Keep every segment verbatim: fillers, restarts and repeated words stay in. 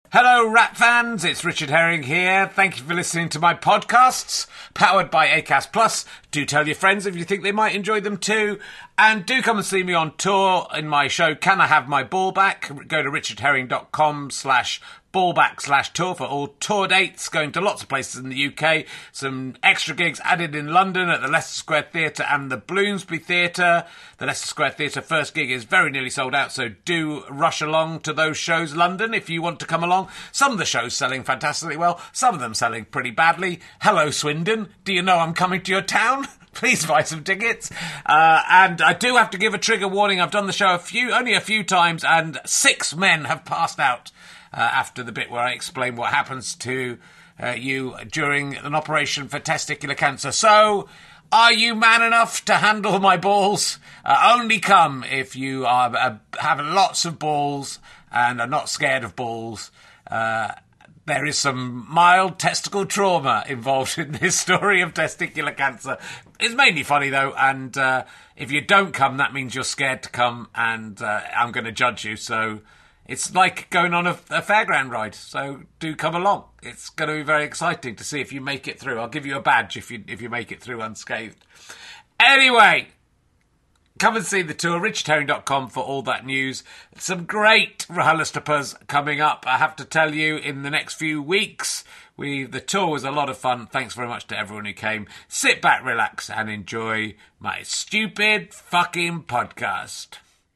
Hello, Rat fans. It's Richard Herring here. Thank you for listening to my podcasts, powered by Acast Plus. Do tell your friends if you think they might enjoy them too. And do come and see me on tour in my show, Can I Have My Ball Back? Go to richardherring.com slash ballback slash tour for all tour dates, going to lots of places in the U K. Some extra gigs added in London at the Leicester Square Theatre and the Bloomsbury Theatre. The Leicester Square Theatre first gig is very nearly sold out, so do rush along to those shows, London, if you want to come along. Some of the shows selling fantastically well, some of them selling pretty badly. Hello, Swindon. Do you know I'm coming to your town? Please buy some tickets. Uh, and I do have to give a trigger warning. I've done the show a few, only a few times, and six men have passed out uh, after the bit where I explain what happens to uh, you during an operation for testicular cancer. So, are you man enough to handle my balls? Uh, only come if you are uh, have lots of balls and are not scared of balls. Uh, There is some mild testicle trauma involved in this story of testicular cancer. It's mainly funny, though, and uh, if you don't come, that means you're scared to come, and uh, I'm going to judge you. So it's like going on a, a fairground ride, so do come along. It's going to be very exciting to see if you make it through. I'll give you a badge if you if you make it through unscathed. Anyway, come and see the tour, richard herring dot com for all that news. Some great RHLSTPs coming up, I have to tell you, in the next few weeks. We The tour was a lot of fun. Thanks very much to everyone who came. Sit back, relax, and enjoy my stupid fucking podcast.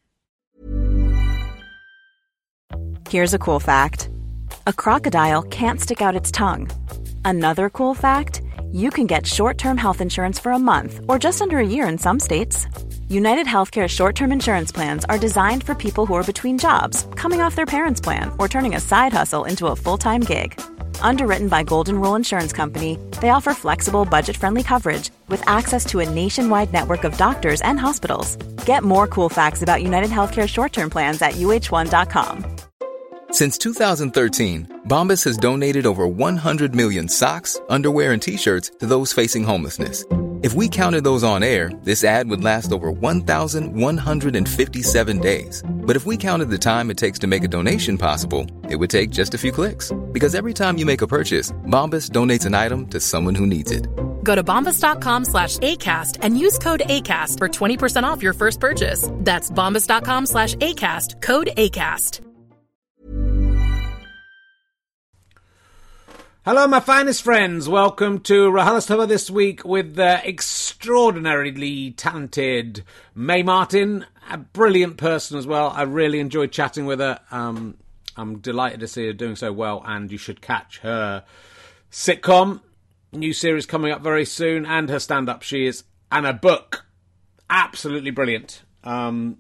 Here's a cool fact. A crocodile can't stick out its tongue. Another cool fact, you can get short-term health insurance for a month or just under a year in some states. United Healthcare short-term insurance plans are designed for people who are between jobs, coming off their parents' plan, or turning a side hustle into a full-time gig. Underwritten by Golden Rule Insurance Company, they offer flexible, budget-friendly coverage with access to a nationwide network of doctors and hospitals. Get more cool facts about United Healthcare short-term plans at U H one dot com. Since two thousand thirteen, Bombas has donated over one hundred million socks, underwear, and T-shirts to those facing homelessness. If we counted those on air, this ad would last over one thousand one hundred fifty-seven days. But if we counted the time it takes to make a donation possible, it would take just a few clicks. Because every time you make a purchase, Bombas donates an item to someone who needs it. Go to bombas.com slash ACAST and use code ACAST for twenty percent off your first purchase. That's bombas.com slash ACAST, code ACAST. Hello, my finest friends. Welcome to RHLSTP this week with the extraordinarily talented Mae Martin, a brilliant person as well. I really enjoyed chatting with her. Um, I'm delighted to see her doing so well, and you should catch her sitcom, new series coming up very soon, and her stand-up. She is, and her book, absolutely brilliant. Um,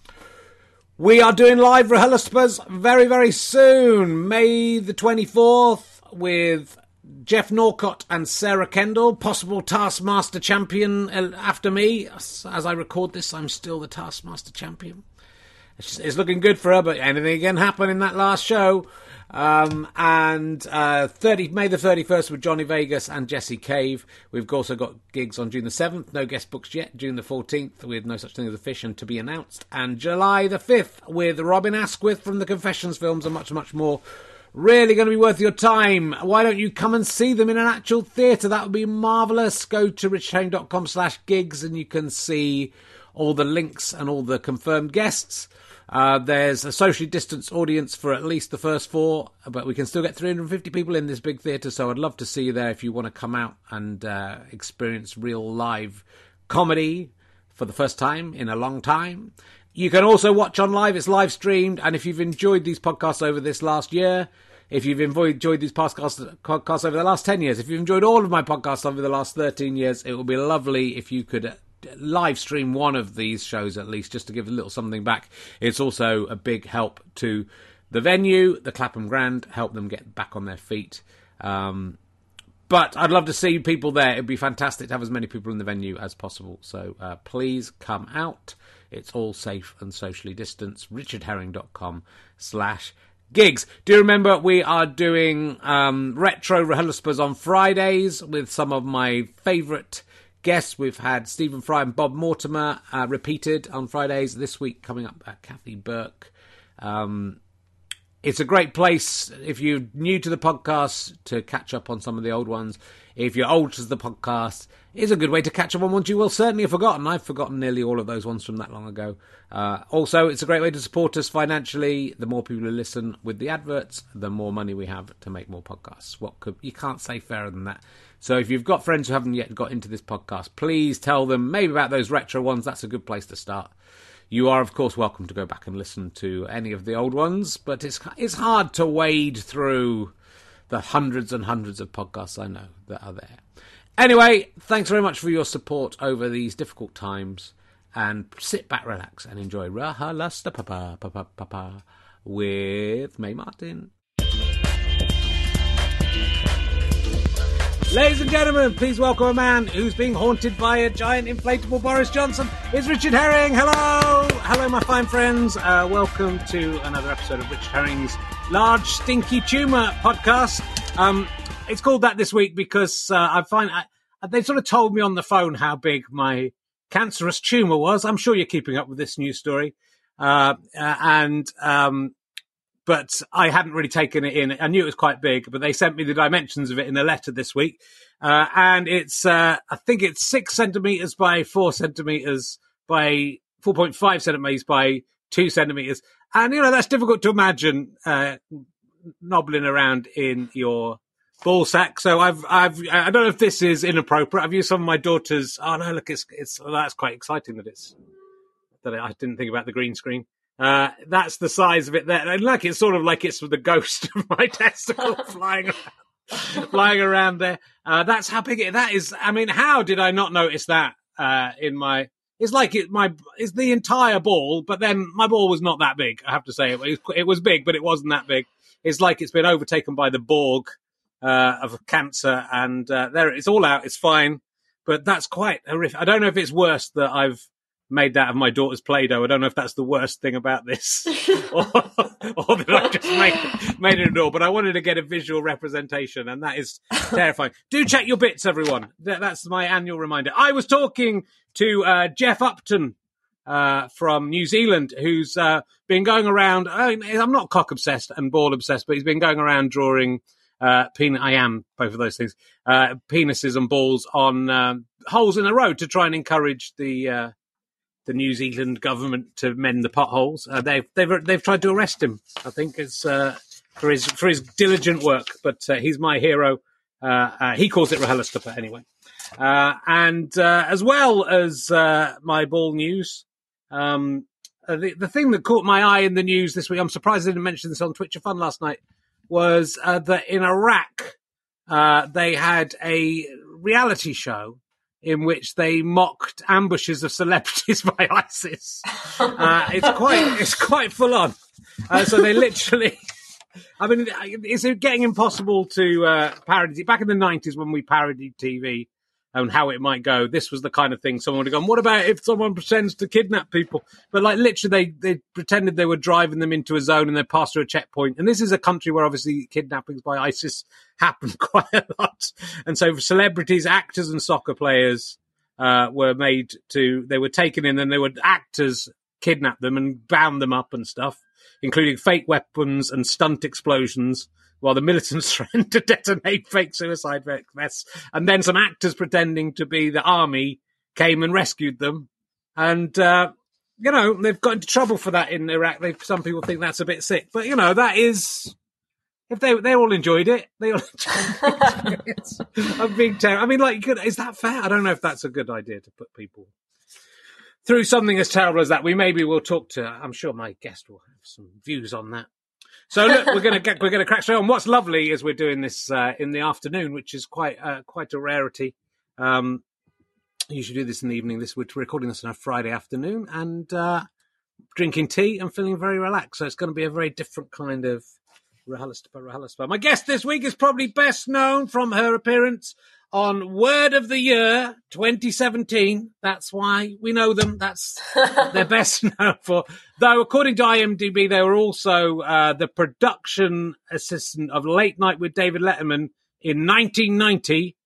we are doing live RHLSTPs very, very soon, May the twenty-fourth. With Jeff Norcott and Sarah Kendall, possible Taskmaster champion after me. As I record this, I'm still the Taskmaster champion. It's looking good for her, but anything can happen in that last show. Um, and uh, thirty May the thirty-first with Johnny Vegas and Jesse Cave. We've also got gigs on June the seventh. No guest books yet. June the fourteenth with No Such Thing as a Fish and To Be Announced. And July the fifth with Robin Asquith from the Confessions films and much, much more. Really going to be worth your time. Why don't you come and see them in an actual theatre? That would be marvellous. Go to richardherring.com slash gigs and you can see all the links and all the confirmed guests. Uh, there's a socially distanced audience for at least the first four, but we can still get three hundred fifty people in this big theatre, so I'd love to see you there if you want to come out and uh, experience real live comedy for the first time in a long time. You can also watch on live. It's live streamed. And if you've enjoyed these podcasts over this last year, if you've enjoyed these podcasts, podcasts over the last ten years, if you've enjoyed all of my podcasts over the last thirteen years, it would be lovely if you could live stream one of these shows at least, just to give a little something back. It's also a big help to the venue, the Clapham Grand, help them get back on their feet. Um, but I'd love to see people there. It'd be fantastic to have as many people in the venue as possible. So uh, please come out. It's all safe and socially distanced. richardherring.com slash gigs. Do you remember we are doing um, retro RHLSTPs on Fridays with some of my favourite guests? We've had Stephen Fry and Bob Mortimer uh, repeated on Fridays. This week coming up, uh, Kathy Burke. Um, it's a great place if you're new to the podcast to catch up on some of the old ones. If you're old to the podcast, it's a good way to catch up on ones you will certainly have forgotten. I've forgotten nearly all of those ones from that long ago. Uh, also, it's a great way to support us financially. The more people who listen with the adverts, the more money we have to make more podcasts. What could you can't say fairer than that. So if you've got friends who haven't yet got into this podcast, please tell them maybe about those retro ones. That's a good place to start. You are, of course, welcome to go back and listen to any of the old ones, but it's it's hard to wade through the hundreds and hundreds of podcasts I know that are there. Anyway, thanks very much for your support over these difficult times, and sit back, relax, and enjoy RHLSTA Papa Papa Papa with Mae Martin. Ladies and gentlemen, please welcome a man who's being haunted by a giant inflatable Boris Johnson. It's Richard Herring. Hello! Hello, my fine friends. Uh, welcome to another episode of Richard Herring's Large Stinky Tumour podcast. Um, it's called that this week because uh, I find I, they sort of told me on the phone how big my cancerous tumour was. I'm sure you're keeping up with this news story. Uh, uh, and... Um, But I hadn't really taken it in. I knew it was quite big, but they sent me the dimensions of it in a letter this week. Uh, and it's, uh, I think it's six centimetres by four centimetres by four point five centimetres by two centimetres. And, you know, that's difficult to imagine, uh, knobbling around in your ball sack. So I've, I've, I don't know if this is inappropriate. I've used some of my daughter's, oh no, look, it's, it's, well, that's quite exciting that it's, that I didn't think about the green screen. Uh, that's the size of it there. And look, it's sort of like it's the ghost of my testicle flying around, flying around there. Uh, that's how big it, that is. I mean, how did I not notice that, uh, in my, it's like it, my, it's the entire ball, but then my ball was not that big. I have to say it was, it was big, but it wasn't that big. It's like it's been overtaken by the Borg, uh, of cancer, and, uh, there, it's all out. It's fine, but that's quite horrific. I don't know if it's worse that I've made that of my daughter's Play-Doh. I don't know if that's the worst thing about this or, or that I just made, made it at all, but I wanted to get a visual representation, and that is terrifying. Do check your bits, everyone. That's my annual reminder. I was talking to uh, Jeff Upton uh, from New Zealand, who's uh, been going around, uh, I'm not cock-obsessed and ball-obsessed, but he's been going around drawing uh, pen- I am, both of those things, uh, penises and balls on uh, holes in the road to try and encourage the... Uh, the New Zealand government to mend the potholes. Uh, they've they've they've tried to arrest him, I think, it's, uh, for his for his diligent work. But uh, he's my hero. Uh, uh, he calls it RHLSTA anyway. Uh, and uh, as well as uh, my ball news, um, uh, the the thing that caught my eye in the news this week, I'm surprised I didn't mention this on Twitch of Fun last night, was uh, that in Iraq uh, they had a reality show in which they mocked ambushes of celebrities by ISIS. Uh, it's quite, it's quite full on. Uh, so they literally, I mean, it's getting impossible to uh, parody. Back in the nineties when we parodied T V and how it might go, this was the kind of thing someone would have gone, what about if someone pretends to kidnap people? But like literally they, they pretended they were driving them into a zone and they passed through a checkpoint. And this is a country where obviously kidnappings by ISIS happen quite a lot. And so celebrities, actors and soccer players uh, were made to, they were taken in and they were actors kidnap them and bound them up and stuff, including fake weapons and stunt explosions, while the militants threatened to detonate fake suicide vests. And then some actors pretending to be the army came and rescued them. And, uh, you know, they've got into trouble for that in Iraq. They, some people think that's a bit sick. But, you know, that is... If they they all enjoyed it, they all enjoyed it. I'm being terrible. I mean, like, is that fair? I don't know if that's a good idea to put people through something as terrible as that. We maybe will talk to, I'm sure my guest will have some views on that. So look, we're going to get, we're going to crack straight on. What's lovely is we're doing this uh, in the afternoon, which is quite uh, quite a rarity. Um, you should do this in the evening. This we're recording this on a Friday afternoon and uh, drinking tea and feeling very relaxed. So it's going to be a very different kind of RHLSTA, RHLSTA. My guest this week is probably best known from her appearance on Word of the Year twenty seventeen. That's why we know them. That's they're best known for. Though, according to IMDb, they were also uh, the production assistant of Late Night with David Letterman in nineteen ninety.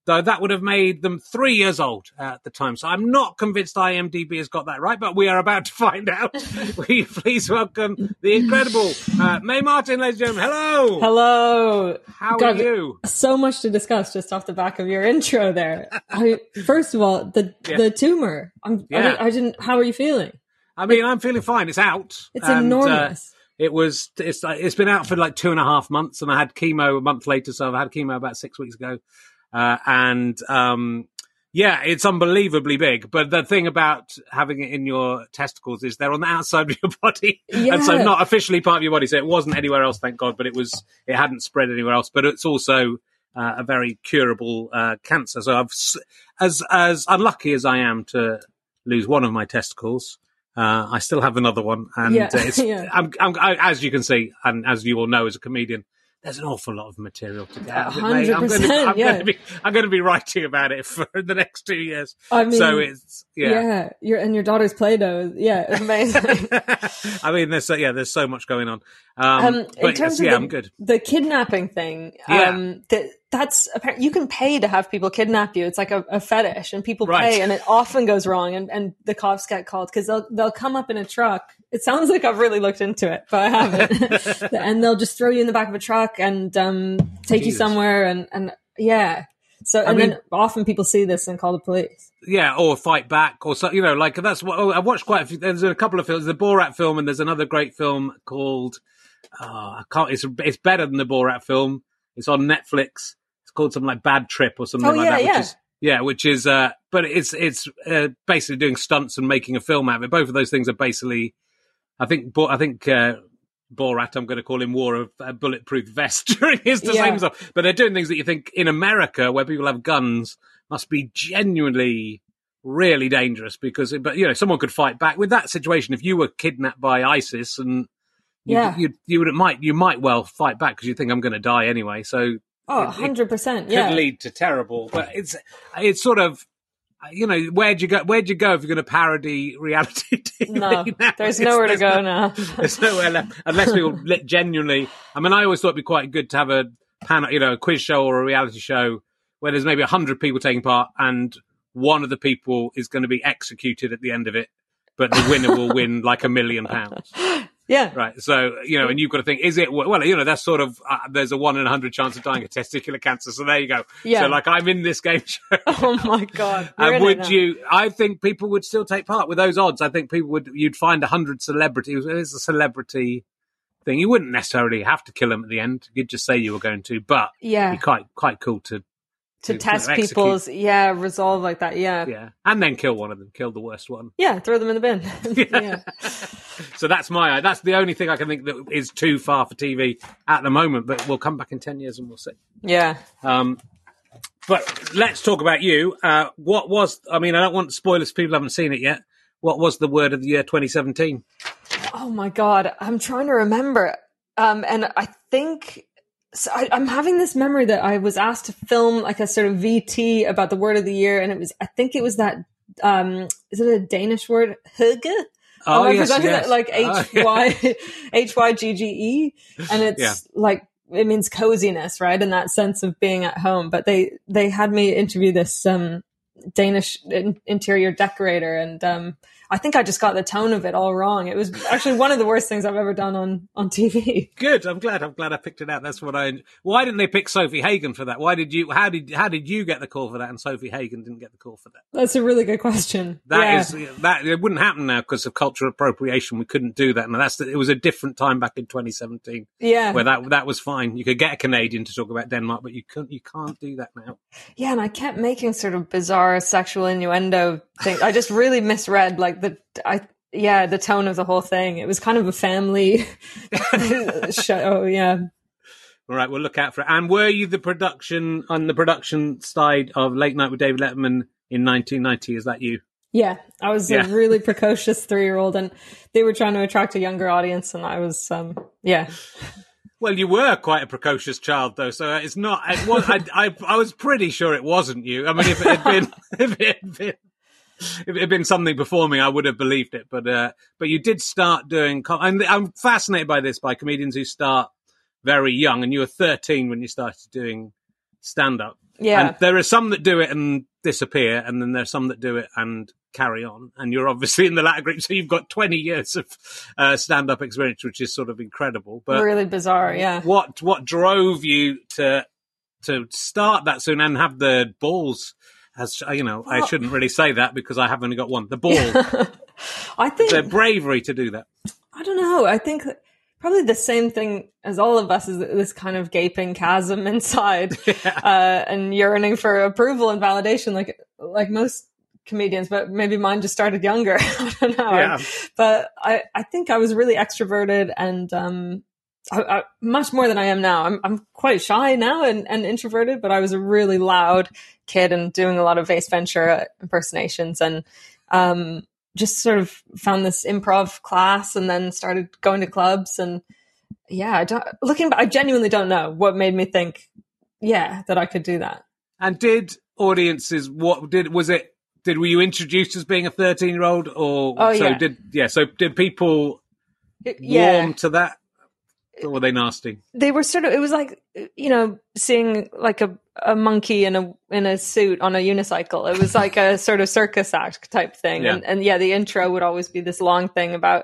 though that would have made them three years old at the time. So I'm not convinced IMDb has got that right, but we are about to find out. Will you please welcome the incredible uh, Mae Martin, ladies and gentlemen. Hello. Hello. How God, are you? So much to discuss just off the back of your intro there. I, first of all, the Yeah. the tumor. I'm, Yeah. I, didn't, I didn't. How are you feeling? I mean, I'm feeling fine. It's out. It's and, enormous. Uh, it was. It's. It's been out for like two and a half months, and I had chemo a month later. So I've had chemo about six weeks ago, uh, and um, yeah, it's unbelievably big. But the thing about having it in your testicles is they're on the outside of your body, Yeah. and so not officially part of your body. So it wasn't anywhere else, thank God. But it was. It hadn't spread anywhere else. But it's also uh, a very curable uh, cancer. So I've, as as unlucky as I am to lose one of my testicles. Uh, I still have another one, and Yeah, uh, it's, yeah. I'm, I'm, I, as you can see, and as you all know as a comedian, there's an awful lot of material to get out of it, mate. I'm going to, I'm yeah. going to be, I'm going to be writing about it for the next two years. I mean, so it's yeah. yeah. Your and your daughter's Play-Doh. Yeah, it's amazing. I mean, there's so, yeah, there's so much going on. Um, Um, in but terms yes, yeah, of I'm the, good. the kidnapping thing, Yeah. um, that that's apparent. You can pay to have people kidnap you. It's like a, a fetish, and people Right. pay, and it often goes wrong, and, and the cops get called because they'll they'll come up in a truck. It sounds like I've really looked into it, but I haven't. And they'll just throw you in the back of a truck and um, take you Jesus. somewhere, and and yeah. So and mean- then often people see this and call the police. Yeah, or fight back, or so, you know, like that's what oh, I watched quite a few. There's a couple of films, the Borat film, and there's another great film called. Oh, I can't. It's it's better than the Borat film. It's on Netflix. It's called something like Bad Trip or something Oh, like yeah, that. Which yeah. is yeah, which is uh, but it's it's uh, basically doing stunts and making a film out of it. Both of those things are basically, I think, Bo- I think. Uh, Borat, I'm going to call him, wore a, a bulletproof vest during his the Yeah. same stuff. But they're doing things that you think in America, where people have guns, must be genuinely really dangerous because, but you know, someone could fight back with that situation. If you were kidnapped by ISIS, and you, Yeah. you, you would might you might well fight back because you think I'm going to die anyway. So Oh, it- one hundred percent. could Yeah. lead to terrible. But it's it's sort of. You know, where'd you go? Where'd you go if you're going to parody reality T V? No, now? there's It's- nowhere to there's go no- now. There's nowhere left unless people li- genuinely. I mean, I always thought it'd be quite good to have a panel, you know, a quiz show or a reality show where there's maybe a hundred people taking part, and one of the people is going to be executed at the end of it, but the winner will win like a million pounds. Yeah. Right. So, you know, and you've got to think, is it, well, you know, that's sort of, uh, there's a one in a hundred chance of dying of testicular cancer. So there you go. Yeah. So like I'm in this game show. Oh my God. You're And in it would now. you, I think people would still take part with those odds. I think people would, you'd find a hundred celebrities. It's a celebrity thing. You wouldn't necessarily have to kill them at the end. You'd just say you were going to, but Yeah. it'd be quite, quite cool to, to to test execute. people's yeah resolve like that. Yeah. yeah, yeah. And then kill one of them, kill the worst one. throw them in the bin. yeah. So that's my, that's the only thing I can think that is too far for T V at the moment, but we'll come back in ten years and we'll see. Yeah. Um, but let's talk about you. Uh, what was, I mean, I don't want spoilers if people haven't seen it yet. What was the word of the year twenty seventeen? Oh my God, I'm trying to remember, um, and I think so I, I'm having this memory that I was asked to film like a sort of V T about the word of the year, and it was I think it was that um, is it a Danish word hygge? Oh, Am I yes, presenting yes. it like Oh, H Y H Y G G E, and it's Yeah. like it means coziness, right? In that sense of being at home. But they they had me interview this um, Danish in- interior decorator, and um, I think I just got the tone of it all wrong. It was actually one of the worst things I've ever done on, on T V. Good. I'm glad. I'm glad I picked it out. That's what I. Why didn't they pick Sophie Hagen for that? Why did you? How did how did you get the call for that, and Sophie Hagen didn't get the call for that? That's a really good question. That yeah. is that it wouldn't happen now because of cultural appropriation. We couldn't do that. And that's the, it was a different time back in twenty seventeen yeah. where that that was fine. You could get a Canadian to talk about Denmark, but you couldn't. You can't do that now. Yeah, and I kept making sort of bizarre sexual innuendo things. I just really misread like the I yeah the tone of the whole thing. It was kind of a family show. Yeah. All right, we'll look out for it. And were you the production on the production side of Late Night with David Letterman in nineteen ninety? Is that you? Yeah, I was Yeah. a really precocious three-year-old, and they were trying to attract a younger audience, and I was, um, yeah. Well, you were quite a precocious child, though, so it's not. It was, I, I, I was pretty sure it wasn't you. I mean, if it had been, if it had been, if it had been something before me, I would have believed it. But, uh, but you did start doing. Com- I'm, I'm fascinated by this by comedians who start very young, and you were thirteen when you started doing stand-up. Yeah. And there are some that do it and disappear, and then there are some that do it and carry on. And you're obviously in the latter group, so you've got twenty years of uh, stand-up experience, which is sort of incredible. But really bizarre, yeah. What what drove you to to start that soon and have the balls? As you know, well, I shouldn't really say that because I have only got one. The balls. I think the bravery to do that. I don't know. I think probably the same thing as all of us is this kind of gaping chasm inside, yeah. uh, and yearning for approval and validation, like like most comedians. But maybe mine just started younger. I don't know. Yeah. But I, I think I was really extroverted and um, I, I, much more than I am now. I'm I'm quite shy now and, and introverted, but I was a really loud kid and doing a lot of Ace Ventura impersonations and um, just sort of found this improv class and then started going to clubs and yeah, I don't, looking back, I genuinely don't know what made me think, yeah, that I could do that. And did audiences, what did, was it, did, were you introduced as being a thirteen year old or oh, so yeah. did, yeah, so did people yeah. warm to that? Or were they nasty? They were sort of, it was like, you know, seeing like a, a monkey in a in a suit on a unicycle. It was like a sort of circus act type thing. Yeah. And, and yeah, the intro would always be this long thing about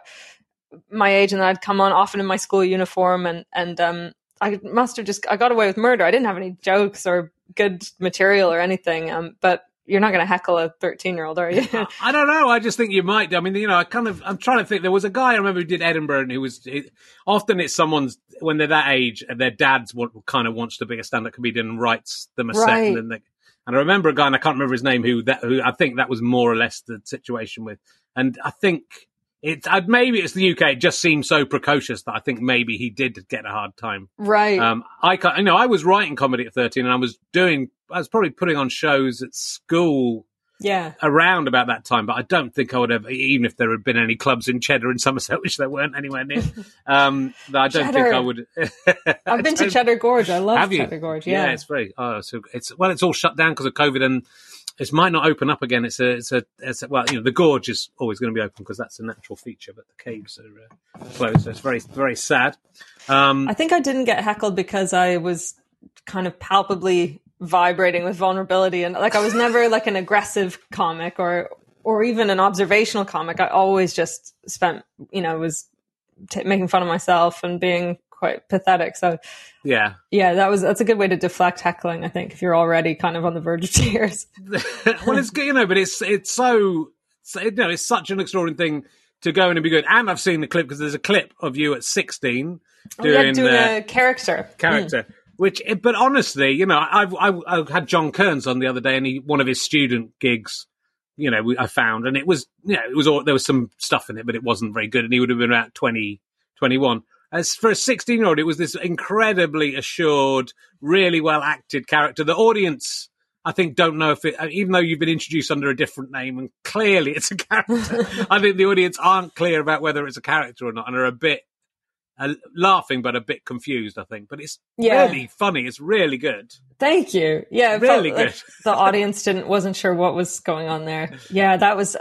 my age and I'd come on often in my school uniform and, and um, I must have just, I got away with murder. I didn't have any jokes or good material or anything. Um, but you're not going to heckle a thirteen year old, are you? I don't know. I just think you might. I mean, you know, I kind of, I'm trying to think. There was a guy I remember who did Edinburgh and who was, it, often it's someone's, when they're that age, their dad's what kind of wants to be a stand-up comedian and writes them a set. Right. And, then they, and I remember a guy, and I can't remember his name, who that, who I think that was more or less the situation with. And I think it, I'd, maybe it's the U K. It just seems so precocious that I think maybe he did get a hard time. Right. Um, I can't, you know, I was writing comedy at thirteen and I was doing, I was probably putting on shows at school. Yeah. Around about that time, but I don't think I would have, even if there had been any clubs in Cheddar and Somerset, which there weren't anywhere near. Um, I don't Cheddar. think I would. I've been to Cheddar Gorge. I love have you? Cheddar Gorge. Yeah. yeah, it's very. Oh, so it's well, it's all shut down because of COVID, and it might not open up again. It's a, it's a, it's a well, you know, the gorge is always going to be open because that's a natural feature, but the caves are uh, closed. So it's very, very sad. Um, I think I didn't get heckled because I was kind of palpably vibrating with vulnerability and like I was never like an aggressive comic or or even an observational comic. I always just spent, you know, was t- making fun of myself and being quite pathetic. So yeah, yeah, that was that's a good way to deflect heckling. I think if you're already kind of on the verge of tears. Well, it's good, you know, but it's it's so, so you know, it's such an extraordinary thing to go in and be good. And I've seen the clip because there's a clip of you at sixteen doing, oh, yeah, doing uh, a character. Character. Mm. Which, but honestly, you know, I've, I've, I had John Kearns on the other day, and he, one of his student gigs, you know, we, I found, and it was, you know, it was all, there was some stuff in it, but it wasn't very good, and he would have been about twenty, twenty-one. As for a sixteen-year-old, it was this incredibly assured, really well acted character. The audience, I think, don't know if it, even though you've been introduced under a different name, and clearly it's a character. I think the audience aren't clear about whether it's a character or not, and are a bit. Uh, laughing but a bit confused, I think, but it's yeah. really funny. It's really good. Thank you. Yeah, really good. Like the audience didn't wasn't sure what was going on there. Yeah, that was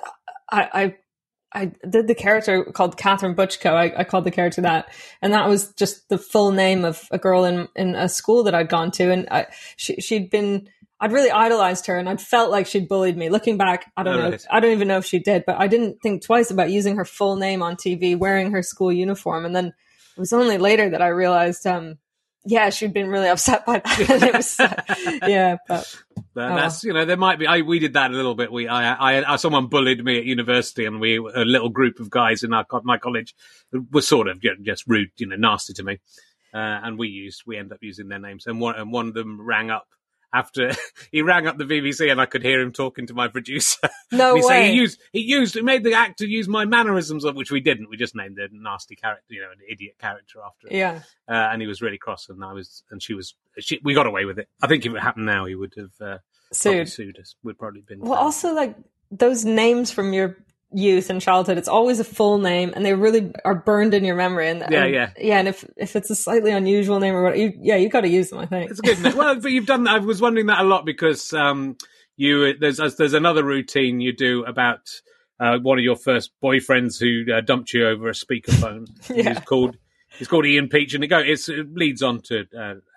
I. I, I did the character called Catherine Butchko. I, I called the character that, and that was just the full name of a girl in in a school that I'd gone to, and I, she she'd been. I'd really idolized her, and I'd felt like she'd bullied me. Looking back, I don't oh, know. Right. I don't even know if she did, but I didn't think twice about using her full name on T V, wearing her school uniform, and then. It was only later that I realized, um, yeah, she'd been really upset by that. And it was, uh, yeah, but, but oh. that's you know there might be. I we did that a little bit. We I, I I someone bullied me at university, and we a little group of guys in our my college were sort of you know, just rude, you know, nasty to me, uh, and we used we ended up using their names, and one and one of them rang up. After he rang up the B B C and I could hear him talking to my producer. No he way. Said he used, he used, he made the actor use my mannerisms, of which we didn't. We just named a nasty character, you know, an idiot character after it. Yeah. Uh, and he was really cross, and I was, and she was, she, we got away with it. I think if it happened now, he would have uh, sued. sued us. We'd probably been. Well, also like those names from your youth and childhood, it's always a full name, and they really are burned in your memory. And yeah, and, yeah, yeah. And if if it's a slightly unusual name or what, you, yeah, you got to use them. I think it's a good name. Well, but you've done. I was wondering that a lot because um, you there's there's another routine you do about uh, one of your first boyfriends who uh, dumped you over a speakerphone. Yeah. He's called he's called Ian Peach, and it go it's, it leads on to uh,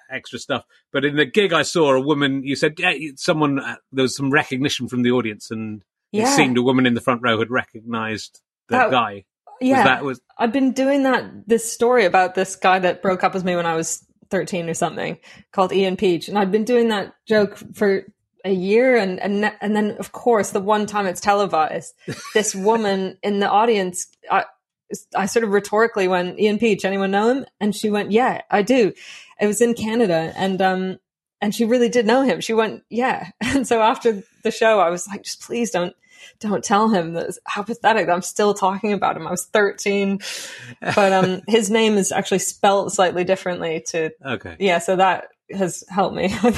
extra stuff. But in the gig, I saw a woman. You said yeah, someone uh, there was some recognition from the audience, and yeah. it seemed a woman in the front row had recognised the that, guy. Yeah, was that, was... I've been doing that. This story about this guy that broke up with me when I was thirteen or something, called Ian Peach, and I'd been doing that joke for a year, and and and then of course the one time it's televised, this woman in the audience, I, I sort of rhetorically went, Ian Peach, anyone know him? And she went, yeah, I do. It was in Canada, and um and she really did know him. She went, yeah. And so after the show, I was like, just please don't don't tell him that. How pathetic that I'm still talking about him. I was thirteen, but um his name is actually spelled slightly differently to okay yeah, so that has helped me, I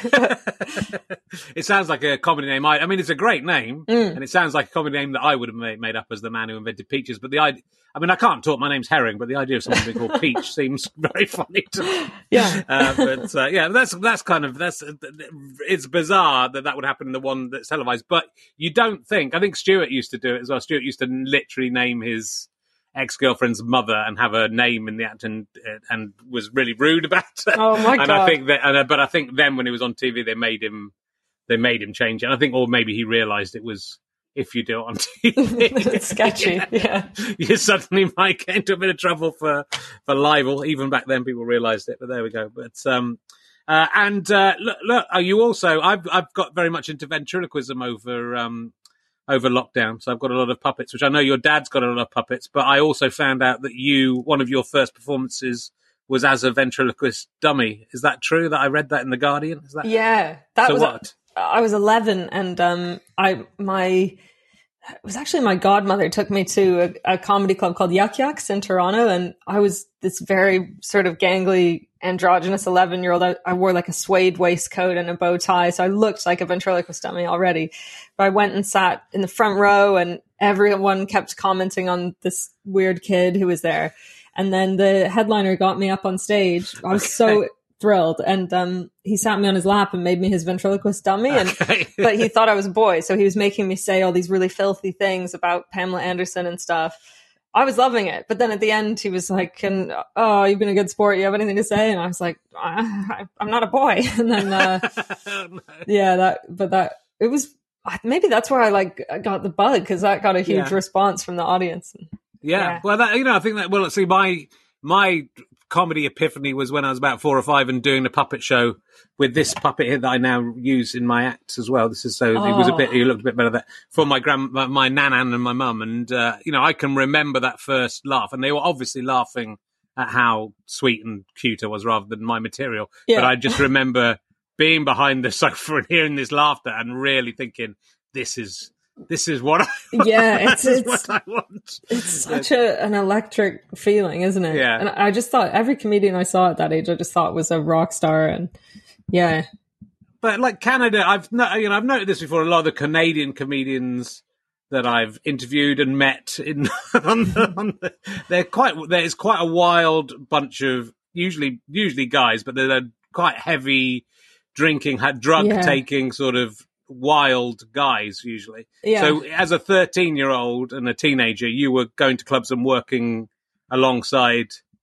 think. It sounds like a comedy name. I, I mean, it's a great name, mm. and it sounds like a comedy name that I would have made, made up as the man who invented peaches. But the idea, I mean, I can't talk. My name's Herring, but the idea of someone being called Peach seems very funny to me. Yeah, uh, but uh, yeah, that's that's kind of that's it's bizarre that that would happen in the one that's televised. But you don't think? I think Stuart used to do it as well. Stuart used to literally name his ex-girlfriend's mother and have her name in the act, and and was really rude about it. Oh my god! And I think that, and, but I think then when he was on T V, they made him, they made him change it. And I think, or maybe he realised it was, if you do it on T V, it's sketchy. Yeah, you suddenly might get into a bit of trouble for for libel. Even back then, people realised it. But there we go. But um, uh, and uh, look, look, are you also? I've I've got very much into ventriloquism over um. over lockdown. So I've got a lot of puppets, which I know your dad's got a lot of puppets, but I also found out that you, one of your first performances was as a ventriloquist dummy. Is that true that I read that in The Guardian? Is that Yeah. That so was, what? I was eleven, and um, I, my, it was actually my godmother took me to a, a comedy club called Yuck Yucks in Toronto, and I was this very sort of gangly, androgynous eleven year old. I, I wore like a suede waistcoat and a bow tie, so I looked like a ventriloquist dummy already. But I went and sat in the front row, and everyone kept commenting on this weird kid who was there. And then the headliner got me up on stage. I was okay. so thrilled, and um, he sat me on his lap and made me his ventriloquist dummy. And okay. but he thought I was a boy, so he was making me say all these really filthy things about Pamela Anderson and stuff. I was loving it, but then at the end he was like, "Can oh, you've been a good sport. You have anything to say?" And I was like, I, "I'm not a boy." And then, uh, oh, no. yeah, that. But that it was maybe that's where I like got the bug, because that got a huge yeah. response from the audience. Yeah. yeah, well, that, you know, I think that. Well, see, my my comedy epiphany was when I was about four or five and doing the puppet show with this puppet here that I now use in my acts as well. This is so, oh. it was a bit, you looked a bit better there for my grand, my, my nanan and my mum. And, uh, you know, I can remember that first laugh, and they were obviously laughing at how sweet and cute I was rather than my material. Yeah. But I just remember being behind the sofa and hearing this laughter and really thinking, this is, This is what I want. Yeah, it's, it's what I want. It's such a, an electric feeling, isn't it? Yeah. And I just thought every comedian I saw at that age, I just thought was a rock star, and yeah. But like Canada, I've no, you know I've noted this before. A lot of the Canadian comedians that I've interviewed and met in, on the, on the, they're quite. There's quite a wild bunch of usually usually guys, but they're quite heavy drinking, had drug yeah. taking sort of. Wild guys usually. Yeah. So as a thirteen year old and a teenager, you were going to clubs and working alongside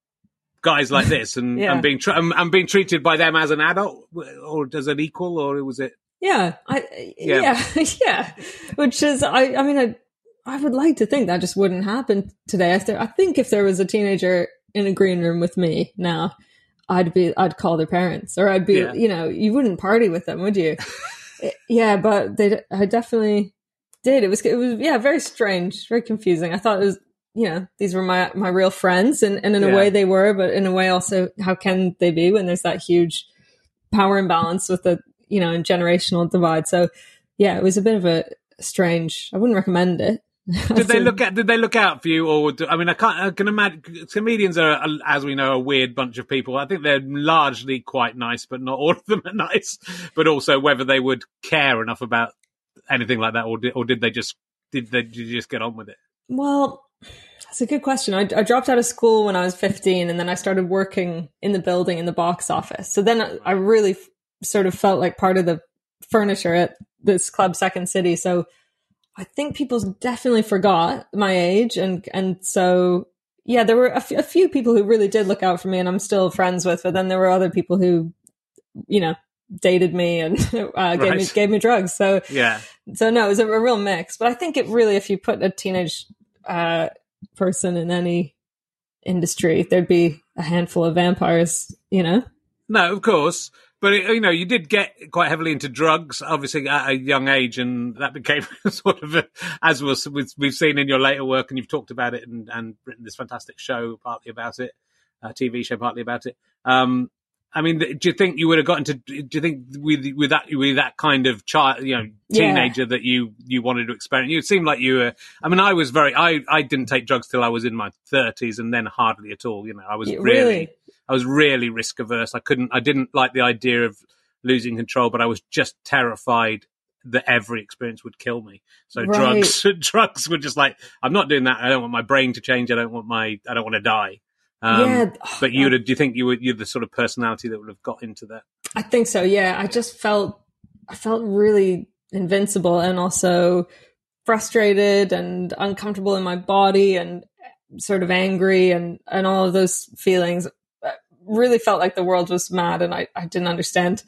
guys like this, and, yeah. and being tra- and, and being treated by them as an adult or as an equal, or was it? Yeah, I, yeah, yeah, yeah. Which is, I, I mean, I, I would like to think that just wouldn't happen today. I, th- I think if there was a teenager in a green room with me now, I'd be, I'd call their parents, or I'd be, yeah. you know, you wouldn't party with them, would you? Yeah, but they, I definitely did. It was, it was, yeah, very strange, very confusing. I thought it was, you know, these were my, my real friends, and, and in a yeah. way they were, but in a way also, how can they be when there's that huge power imbalance with the, you know, and generational divide? So yeah, it was a bit of a strange, I wouldn't recommend it. Did they look at? Did they look out for you, or do, I mean, I can't. I can imagine comedians are, as we know, a weird bunch of people. I think they're largely quite nice, but not all of them are nice. But also, whether they would care enough about anything like that, or did, or did they just did they did you just get on with it? Well, that's a good question. I, I dropped out of school when I was fifteen, and then I started working in the building in the box office. So then I, I really f- sort of felt like part of the furniture at this club, Second City. So I think people definitely forgot my age, and and so yeah, there were a, f- a few people who really did look out for me, and I'm still friends with. But then there were other people who, you know, dated me and uh, gave Right. me gave me drugs. So Yeah. so no, it was a, a real mix. But I think it really, if you put a teenage uh, person in any industry, there'd be a handful of vampires. You know. No, of course. But, it, you know, you did get quite heavily into drugs, obviously, at a young age, and that became sort of, a, as was, we've seen in your later work, and you've talked about it and, and written this fantastic show partly about it, a T V show partly about it. Um, I mean, do you think you would have gotten to, do you think with with that with that kind of child, you know, teenager Yeah. that you, you wanted to experiment? You seemed like you were, I mean, I was very, I, I didn't take drugs till I was in my thirties, and then hardly at all, you know, I was Yeah, really... really? I was really risk averse. I couldn't, I didn't like the idea of losing control, but I was just terrified that every experience would kill me. So Right. drugs, drugs were just like, I'm not doing that. I don't want my brain to change. I don't want my, I don't want to die. Um, Yeah. But you would, do you think you would, you're the sort of personality that would have got into that? I think so. Yeah, I just felt I felt really invincible and also frustrated and uncomfortable in my body and sort of angry and and all of those feelings. I really felt like the world was mad and I, I didn't understand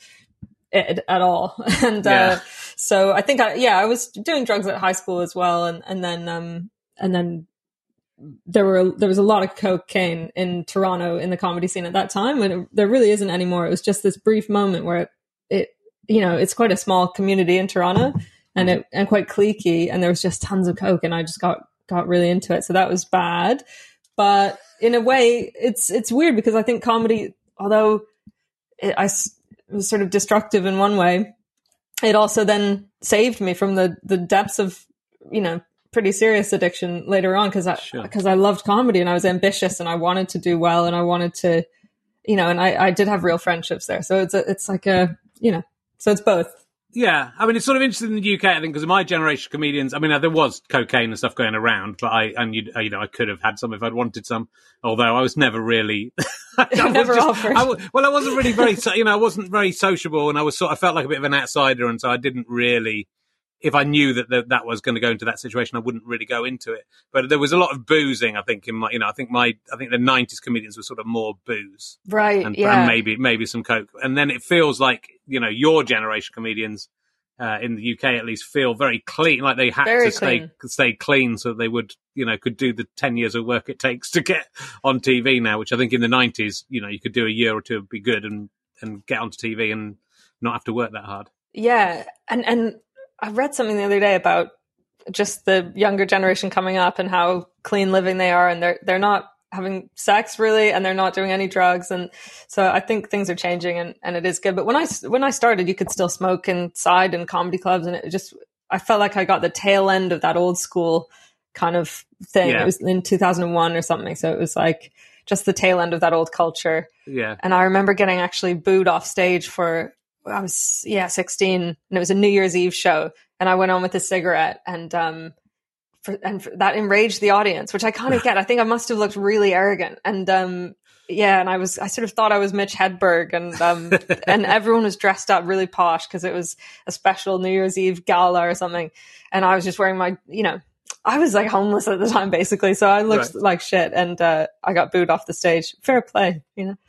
it at all. And Yeah. uh, so I think I yeah I was doing drugs at high school as well, and and then um and then. There were there was a lot of cocaine in Toronto in the comedy scene at that time, and it, there really isn't anymore. It was just this brief moment where it, it, you know, it's quite a small community in Toronto, and it and quite cliquey, and there was just tons of coke, and I just got got really into it. So that was bad, but in a way, it's it's weird because I think comedy, although it, I it was sort of destructive in one way, it also then saved me from the the depths of, you know, pretty serious addiction later on, because I because Sure. I loved comedy and I was ambitious and I wanted to do well and I wanted to, you know, and I, I did have real friendships there. So it's a, it's like a, you know, so it's both. Yeah, I mean, it's sort of interesting in the U K, I think, because my generation of comedians, I mean, there was cocaine and stuff going around, but I, and you, you know, I could have had some if I'd wanted some, although I was never really, I was Never just- offered. I w- well, I wasn't really very, so- you know, I wasn't very sociable, and I was sort, I felt like a bit of an outsider, and so I didn't really, if I knew that that, that was going to go into that situation, I wouldn't really go into it. But there was a lot of boozing, I think, in my, you know, I think my, I think the nineties comedians were sort of more booze. Right. And, yeah. and maybe maybe some coke, and then it feels like, you know, your generation comedians uh, in the U K at least feel very clean, like they had Very to stay clean. stay clean so they would, you know, could do the ten years of work it takes to get on T V now. Which I think in the nineties, you know, you could do a year or two and be good and and get onto T V and not have to work that hard. Yeah. And, and I read something the other day about just the younger generation coming up and how clean living they are, and they're, they're not having sex really, and they're not doing any drugs. And so I think things are changing, and, and it is good. But when I, when I started, you could still smoke inside in comedy clubs, and it just, I felt like I got the tail end of that old school kind of thing. Yeah. It was in two thousand one or something. So it was like just the tail end of that old culture. Yeah. And I remember getting actually booed off stage for, I was, yeah, sixteen, and it was a New Year's Eve show. And I went on with a cigarette, and, um, for, and for, that enraged the audience, which I kind of get. I think I must have looked really arrogant. And, um, yeah, and I was, I sort of thought I was Mitch Hedberg, and, um, and everyone was dressed up really posh because it was a special New Year's Eve gala or something. And I was just wearing my, you know, I was like homeless at the time, basically. So I looked Right. like shit, and, uh, I got booed off the stage. Fair play, you know?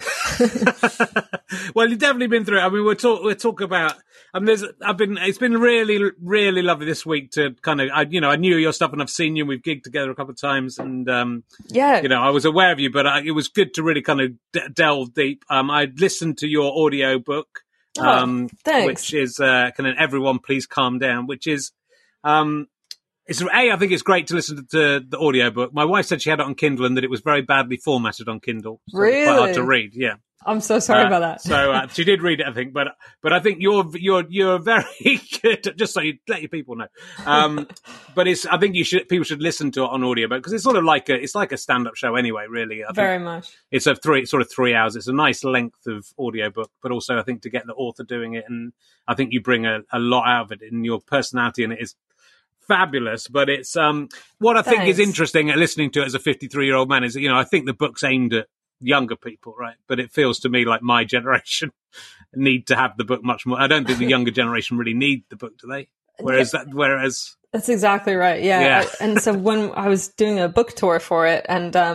Well, you've definitely been through it. I mean, we're talk we're talking about. I mean, there's. I've been. It's been really, really lovely this week to kind of. I, you know, I knew your stuff, and I've seen you. We've gigged together a couple of times, and um, Yeah. you know, I was aware of you, but I, it was good to really kind of d- delve deep. Um, I listened to your audio book, Oh, um, thanks. which is uh, kind of Everyone Please Calm Down, which is. Um, It's a. I think it's great to listen to, to the audiobook. My wife said she had it on Kindle and that it was very badly formatted on Kindle. So it's quite hard to Really? read. Yeah. I'm so sorry Uh, about that. so uh, she did read it, I think, but but I think you're you're you're very good. Just so you let your people know. Um, but it's. I think you should people should listen to it on audiobook because it's sort of like a it's like a stand up show anyway. Really, I think Very much. it's a three sort of three hours. It's a nice length of audiobook, but also I think to get the author doing it, and I think you bring a, a lot out of it in your personality, and it is fabulous. But it's um what I think is Thanks. interesting at listening to it as a fifty-three year old man is that, you know, I think the book's aimed at younger people, right? But it feels to me like my generation need to have the book much more. I don't think the younger generation really need the book, do they? Whereas that whereas That's exactly right. Yeah. Yeah. I- and so when I was doing a book tour for it, and um,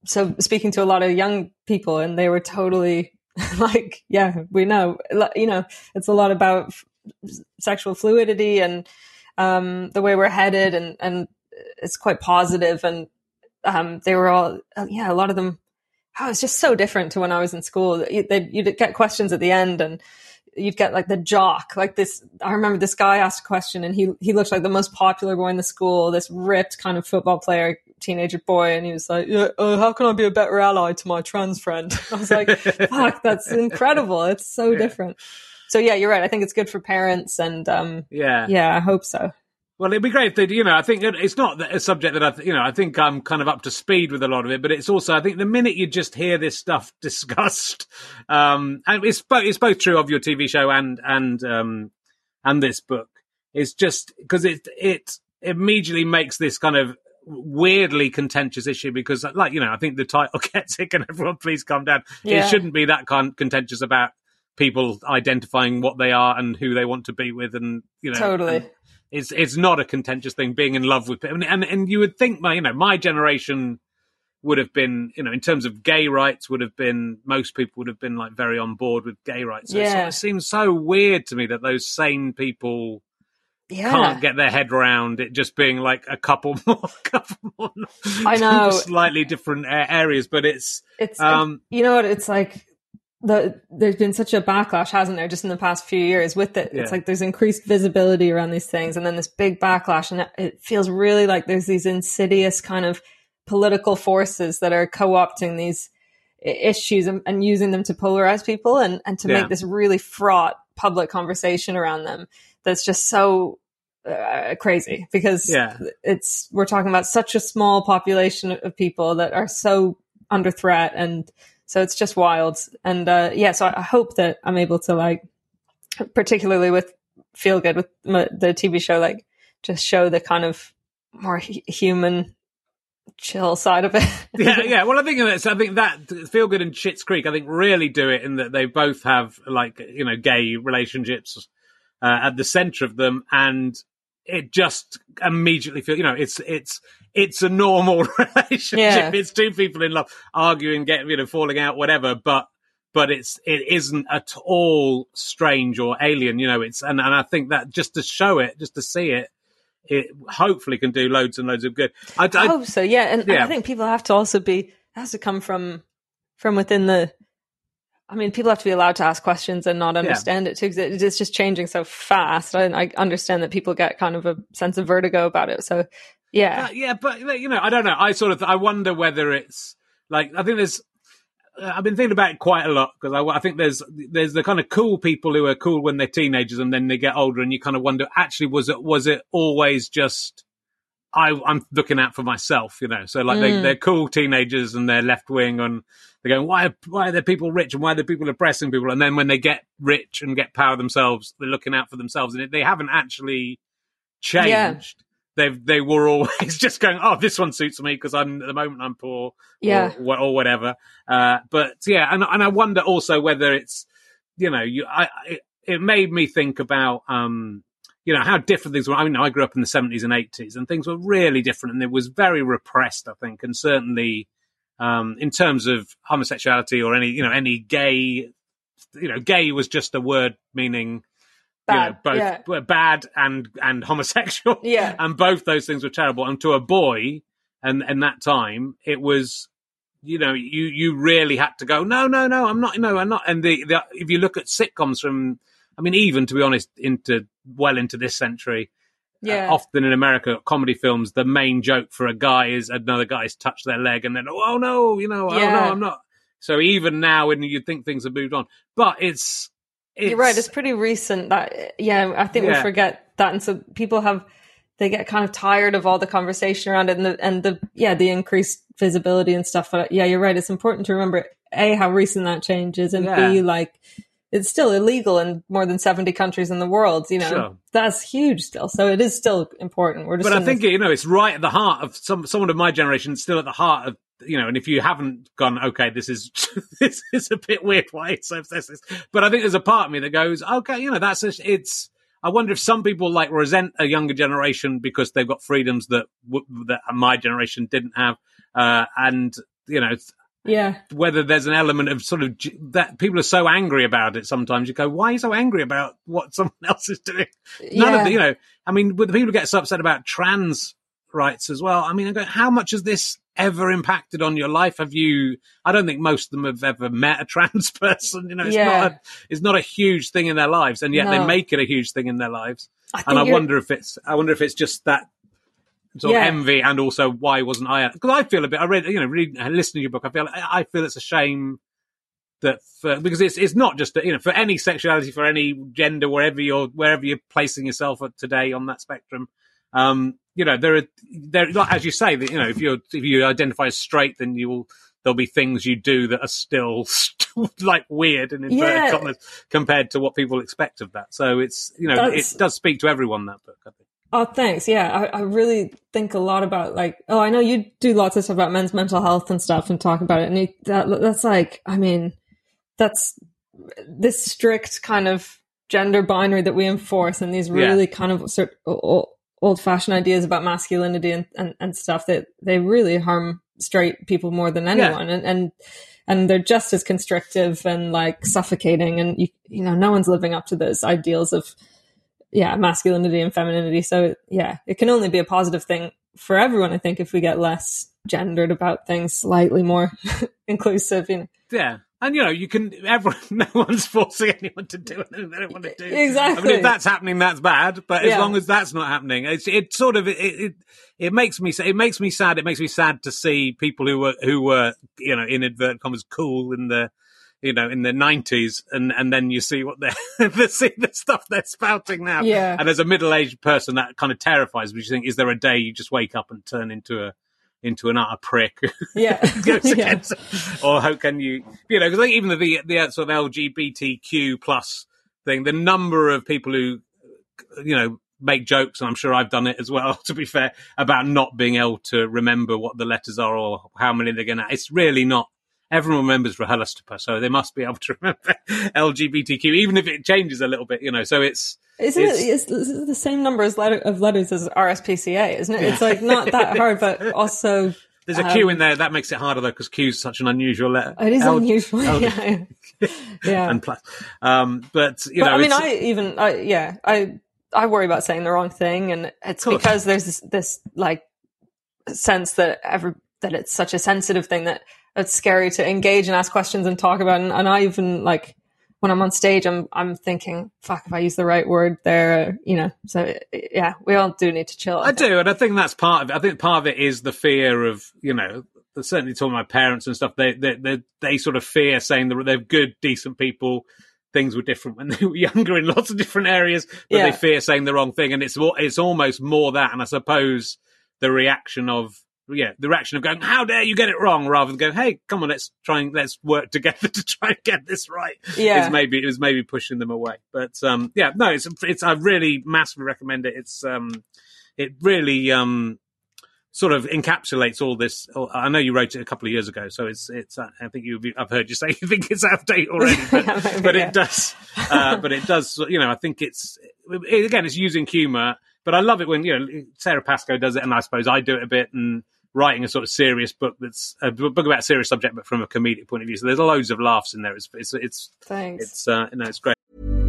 so speaking to a lot of young people, and they were totally like, yeah, we know, you know, it's a lot about f- sexual fluidity and um, the way we're headed, and, and it's quite positive. And um, they were all, yeah, a lot of them, oh, it's just so different to when I was in school. You'd, you'd get questions at the end, and you'd get like the jock, like this. I remember this guy asked a question, and he he looked like the most popular boy in the school, this ripped kind of football player, teenager boy, and he was like, yeah, uh, how can I be a better ally to my trans friend? I was like, fuck, that's incredible. It's so yeah. different. So yeah, you're right. I think it's good for parents, and um, yeah, yeah, I hope so. Well, it'd be great if they, you know, I think it's not a subject that I, you know, I think I'm kind of up to speed with a lot of it, but it's also, I think the minute you just hear this stuff discussed, um, and it's both, it's both true of your T V show and, and, um, and this book, it's just because it, it immediately makes this kind of weirdly contentious issue because, like, you know, I think the title gets it, and everyone please calm down. Yeah. It shouldn't be that kind of contentious about people identifying what they are and who they want to be with, and, you know. Totally. And, It's it's not a contentious thing being in love with people, and, and and you would think my you know my generation would have been, you know, in terms of gay rights, would have been, most people would have been like very on board with gay rights. So yeah. It sort of seems so weird to me that those sane people yeah. can't get their head around it just being like a couple more, couple more, I know, slightly different areas, but it's it's um you know what it's like. The, there's been such a backlash, hasn't there, just in the past few years with it. Yeah. It's like there's increased visibility around these things, and then this big backlash, and it feels really like there's these insidious kind of political forces that are co-opting these issues and, and using them to polarize people and, and to yeah. make this really fraught public conversation around them that's just so uh, crazy, because yeah. it's we're talking about such a small population of people that are so under threat, and so it's just wild. And uh, yeah, so I hope that I'm able to, like, particularly with Feel Good, with my, the T V show, like, just show the kind of more h- human, chill side of it. yeah, yeah. Well, I think that's, I think that Feel Good and Schitt's Creek, I think, really do it in that they both have, like, you know, gay relationships uh, at the center of them, and it just immediately feels, you know, it's it's it's a normal relationship. Yeah. It's two people in love arguing, getting, you know, falling out, whatever. But but it's it isn't at all strange or alien, you know. It's and, and I think that just to show it, just to see it, it hopefully can do loads and loads of good. I, I, I hope so, yeah. And yeah. I think people have to also be, it has to come from from within the. I mean, people have to be allowed to ask questions and not understand yeah. it too, because it, it's just changing so fast. I, I understand that people get kind of a sense of vertigo about it. So, yeah. Uh, yeah, but, you know, I don't know. I sort of, I wonder whether it's, like, I think there's, uh, I've been thinking about it quite a lot, because I, I think there's there's the kind of cool people who are cool when they're teenagers and then they get older, and you kind of wonder, actually, was it was it always just, I, I'm looking out for myself, you know? So, like, mm. they, they're cool teenagers and they're left-wing, and they're going, why, why are there people rich, and why are there people oppressing people? And then when they get rich and get power themselves, they're looking out for themselves. And they haven't actually changed. Yeah. They've, they were always just going, oh, this one suits me because I'm, at the moment I'm poor, yeah. or, or whatever. Uh, but yeah, and, and I wonder also whether it's, you know, you, I, it, it made me think about, um, you know, how different things were. I mean, I grew up in the seventies and eighties, and things were really different, and it was very repressed, I think, and certainly, um, in terms of homosexuality or any, you know, any gay, you know, gay was just a word meaning, bad, you know, both yeah. bad and, and homosexual. Yeah. And both those things were terrible. And to a boy, and, and that time, it was, you know, you, you really had to go, no, no, no, I'm not, no, I'm not. And the, the, if you look at sitcoms from, I mean, even to be honest, into, well into this century, yeah. Uh, often in America, comedy films, the main joke for a guy is another guy's touched their leg, and then, oh no, you know, yeah. oh no, I'm not. So even now, when you think things have moved on, but it's, it's you're right. It's pretty recent. That yeah, I think yeah. we forget that, and so people have they get kind of tired of all the conversation around it, and the and the yeah the increased visibility and stuff. But yeah, you're right. It's important to remember A, how recent that change is, and yeah. B, like, it's still illegal in more than seventy countries in the world. You know, sure. That's huge still. So it is still important. We're just but I think, this- you know, it's right at the heart of some, someone of my generation, still at the heart of, you know, and if you haven't gone, okay, this is, this is a bit weird why it's so obsessive. But I think there's a part of me that goes, okay, you know, that's, a, it's, I wonder if some people like resent a younger generation because they've got freedoms that, that my generation didn't have. Uh, and, you know, yeah, whether there's an element of sort of that people are so angry about it. Sometimes you go, why are you so angry about what someone else is doing? None yeah. of the, you know, I mean, with the people who get so upset about trans rights as well. I mean, I go, how much has this ever impacted on your life? Have you, I don't think most of them have ever met a trans person. You know, it's yeah. not a, it's not a huge thing in their lives, and yet no. they make it a huge thing in their lives. I and I you're... wonder if it's, I wonder if it's just that sort yeah. of envy, and also why wasn't I? Because I feel a bit. I read, you know, reading, listening to your book. I feel, I feel it's a shame that for, because it's it's not just that, you know, for any sexuality, for any gender, wherever you're wherever you're placing yourself at today on that spectrum. Um, you know, there are there, as you say, that, you know, if you if you identify as straight, then you will there'll be things you do that are still, still like weird and inverted yeah. commas compared to what people expect of that. So it's, you know, That's... it does speak to everyone, that book, I think. Oh, thanks. Yeah, I, I really think a lot about, like, oh, I know you do lots of stuff about men's mental health and stuff and talk about it. And you, that, that's like, I mean, that's this strict kind of gender binary that we enforce, and these really yeah. kind of sort of old fashioned ideas about masculinity and, and, and stuff that they really harm straight people more than anyone. Yeah. And, and, and they're just as constrictive and like suffocating. And, you, you know, no one's living up to those ideals of, yeah, masculinity and femininity. So yeah, it can only be a positive thing for everyone, I think, if we get less gendered about things, slightly more inclusive, you know. Yeah. And, you know, you can, everyone, no one's forcing anyone to do anything they don't want to do. Exactly. I mean, if that's happening, that's bad. But as yeah. long as that's not happening, it's, it sort of, it, it, it makes me, it makes me sad. It makes me sad to see people who were, who were, you know, in inverted commas, cool in the, you know, in the nineties, and, and then you see what they're, they see the stuff they're spouting now. Yeah. And as a middle-aged person, that kind of terrifies me. You think, is there a day you just wake up and turn into a, into an utter prick? Yeah. yeah. Or how can you, you know, because I think even the, the, the sort of L G B T Q plus thing, the number of people who, you know, make jokes, and I'm sure I've done it as well, to be fair, about not being able to remember what the letters are or how many they're going to, it's really not. Everyone remembers RHLSTP, so they must be able to remember L G B T Q, even if it changes a little bit, you know. So it's isn't it's, it it's the same number as letter, of letters as R S P C A, isn't it? It's like not that hard, but also there's a um, Q in there that makes it harder though, because Q is such an unusual letter. It is L- unusual, L- yeah, yeah. And plus, um, but you but, know, I mean, it's, I even, I, yeah, I I worry about saying the wrong thing, and it's because there's this, this like sense that every that it's such a sensitive thing that it's scary to engage and ask questions and talk about. And, and I even, like, when I'm on stage, I'm I'm thinking, fuck, if I use the right word there, you know. So yeah, we all do need to chill. I, I do, and I think that's part of it. I think part of it is the fear of, you know, certainly talking to my parents and stuff. They they they, they sort of fear saying that they're good, decent people. Things were different when they were younger in lots of different areas, but yeah. they fear saying the wrong thing, and it's it's almost more that. And I suppose the reaction of yeah, the reaction of going, how dare you get it wrong, rather than going, hey, come on, let's try and let's work together to try and get this right. Yeah. Is maybe, it was maybe pushing them away. But, um, yeah, no, it's, it's, I really massively recommend it. It's, um, it really, um, sort of encapsulates all this. I know you wrote it a couple of years ago, so it's, it's, I think you, I've heard you say you think it's out of date already, but, yeah, maybe, but yeah. it does, uh, but it does, you know, I think it's, it, again, it's using humor, but I love it when, you know, Sarah Pascoe does it, and I suppose I do it a bit, and writing a sort of serious book that's a book about a serious subject, but from a comedic point of view. So there's loads of laughs in there. It's, it's, it's, Thanks. it's, uh, no, it's great.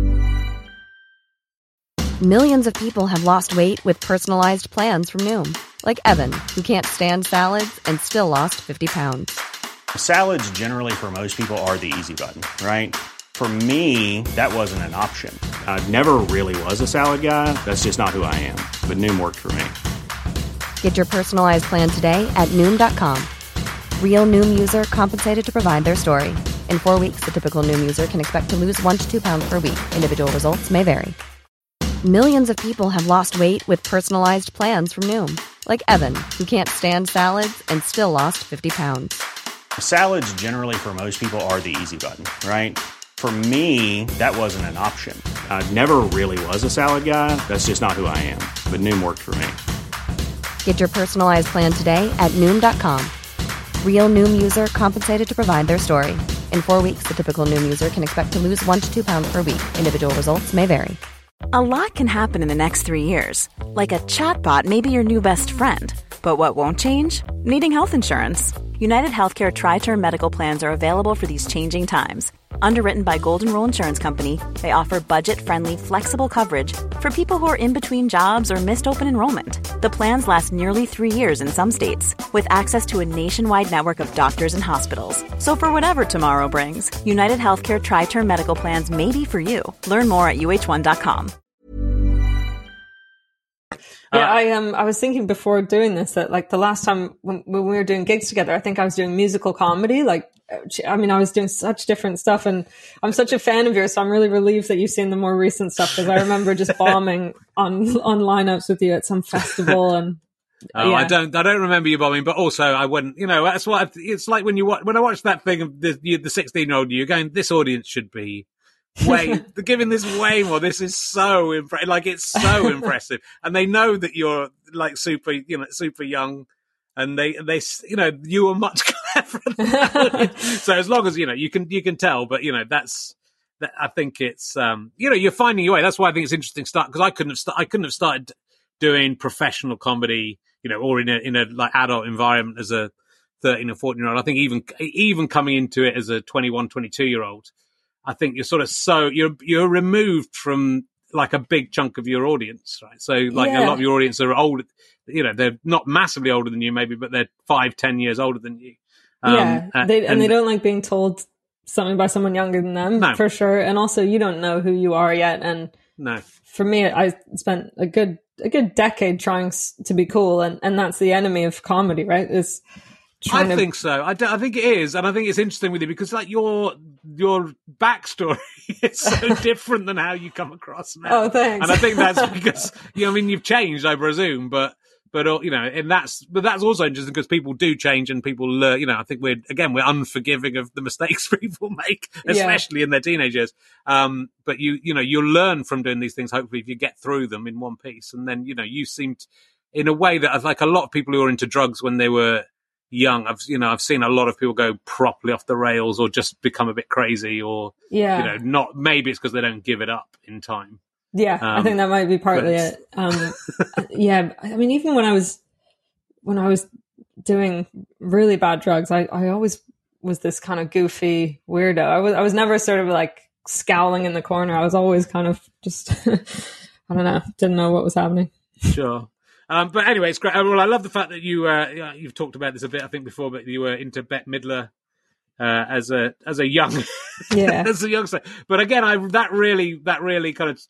Millions of people have lost weight with personalized plans from Noom, like Evan, who can't stand salads and still lost fifty pounds. Salads generally for most people are the easy button, right? For me, that wasn't an option. I never really was a salad guy. That's just not who I am. But Noom worked for me. Get your personalized plan today at Noom dot com. Real Noom user compensated to provide their story. In four weeks, the typical Noom user can expect to lose one to two pounds per week. Individual results may vary. Millions of people have lost weight with personalized plans from Noom, like Evan, who can't stand salads and still lost fifty pounds. Salads generally for most people are the easy button, right? For me, that wasn't an option. I never really was a salad guy. That's just not who I am. But Noom worked for me. Get your personalized plan today at Noom dot com. Real Noom user compensated to provide their story. In four weeks, the typical Noom user can expect to lose one to two pounds per week. Individual results may vary. A lot can happen in the next three years. Like a chatbot may be your new best friend. But what won't change? Needing health insurance. United Healthcare Tri-Term Medical Plans are available for these changing times. Underwritten by Golden Rule Insurance Company, they offer budget-friendly, flexible coverage for people who are in between jobs or missed open enrollment. The plans last nearly three years in some states, with access to a nationwide network of doctors and hospitals. So for whatever tomorrow brings, United Healthcare Tri-Term Medical Plans may be for you. Learn more at U H one dot com. Yeah, I um, I was thinking before doing this that like the last time when, when we were doing gigs together, I think I was doing musical comedy. Like, I mean, I was doing such different stuff, and I'm such a fan of yours, so I'm really relieved that you've seen the more recent stuff, because I remember just bombing on on lineups with you at some festival. And oh, yeah. I don't, I don't remember you bombing, but also I wouldn't. You know, that's what I, it's like when you watch, when I watched that thing of the the sixteen year old you going, this audience should be way they're giving this way more. This is so impressive. Like, it's so impressive, and they know that you're like super, you know, super young, and they they you know you are much cleverer than that. So as long as you know you can you can tell, but you know that's that. I think it's um you know you're finding your way. That's why I think it's interesting start, because I couldn't have st- I couldn't have started doing professional comedy, you know, or in a in a like adult environment as a thirteen or fourteen year old. I think even even coming into it as a twenty-one, twenty-two year old. I think you're sort of so you're you're removed from like a big chunk of your audience, right? So like Yeah. a lot of your audience are old, you know, they're not massively older than you, maybe, but they're five, ten years older than you. Um, yeah, uh, they, and, and they don't like being told something by someone younger than them, No. for sure. And also, you don't know who you are yet. And no, for me, I spent a good a good decade trying s- to be cool, and, and that's the enemy of comedy, right? Is I trying to think so. I, do- I think it is, and I think it's interesting with you because like your your backstory is so different than how you come across now. Oh, thanks. And I think that's because you know, I mean, you've changed, I presume, but but uh, you know, and that's but that's also interesting because people do change and people learn. You know, I think we're again we're unforgiving of the mistakes people make, especially in their teenage years. Um, but you you know you'll learn from doing these things. Hopefully, if you get through them in one piece, and then you know you seemed in a way that like a lot of people who were into drugs when they were young, I've you know I've seen a lot of people go properly off the rails or just become a bit crazy, or Yeah. you know not maybe it's because they don't give it up in time. Yeah, I Um, think that might be partly but- it. Um, yeah, I mean, even when I was when I was doing really bad drugs, I, I always was this kind of goofy weirdo. I was I was never sort of like scowling in the corner. I was always kind of just I don't know, didn't know what was happening. Sure. Um, but anyway, it's great. Well, I love the fact that you uh, yeah, you've talked about this a bit, I think, before, but you were into Bette Midler uh, as a as a young Yeah. as a youngster. But again, I that really that really kind of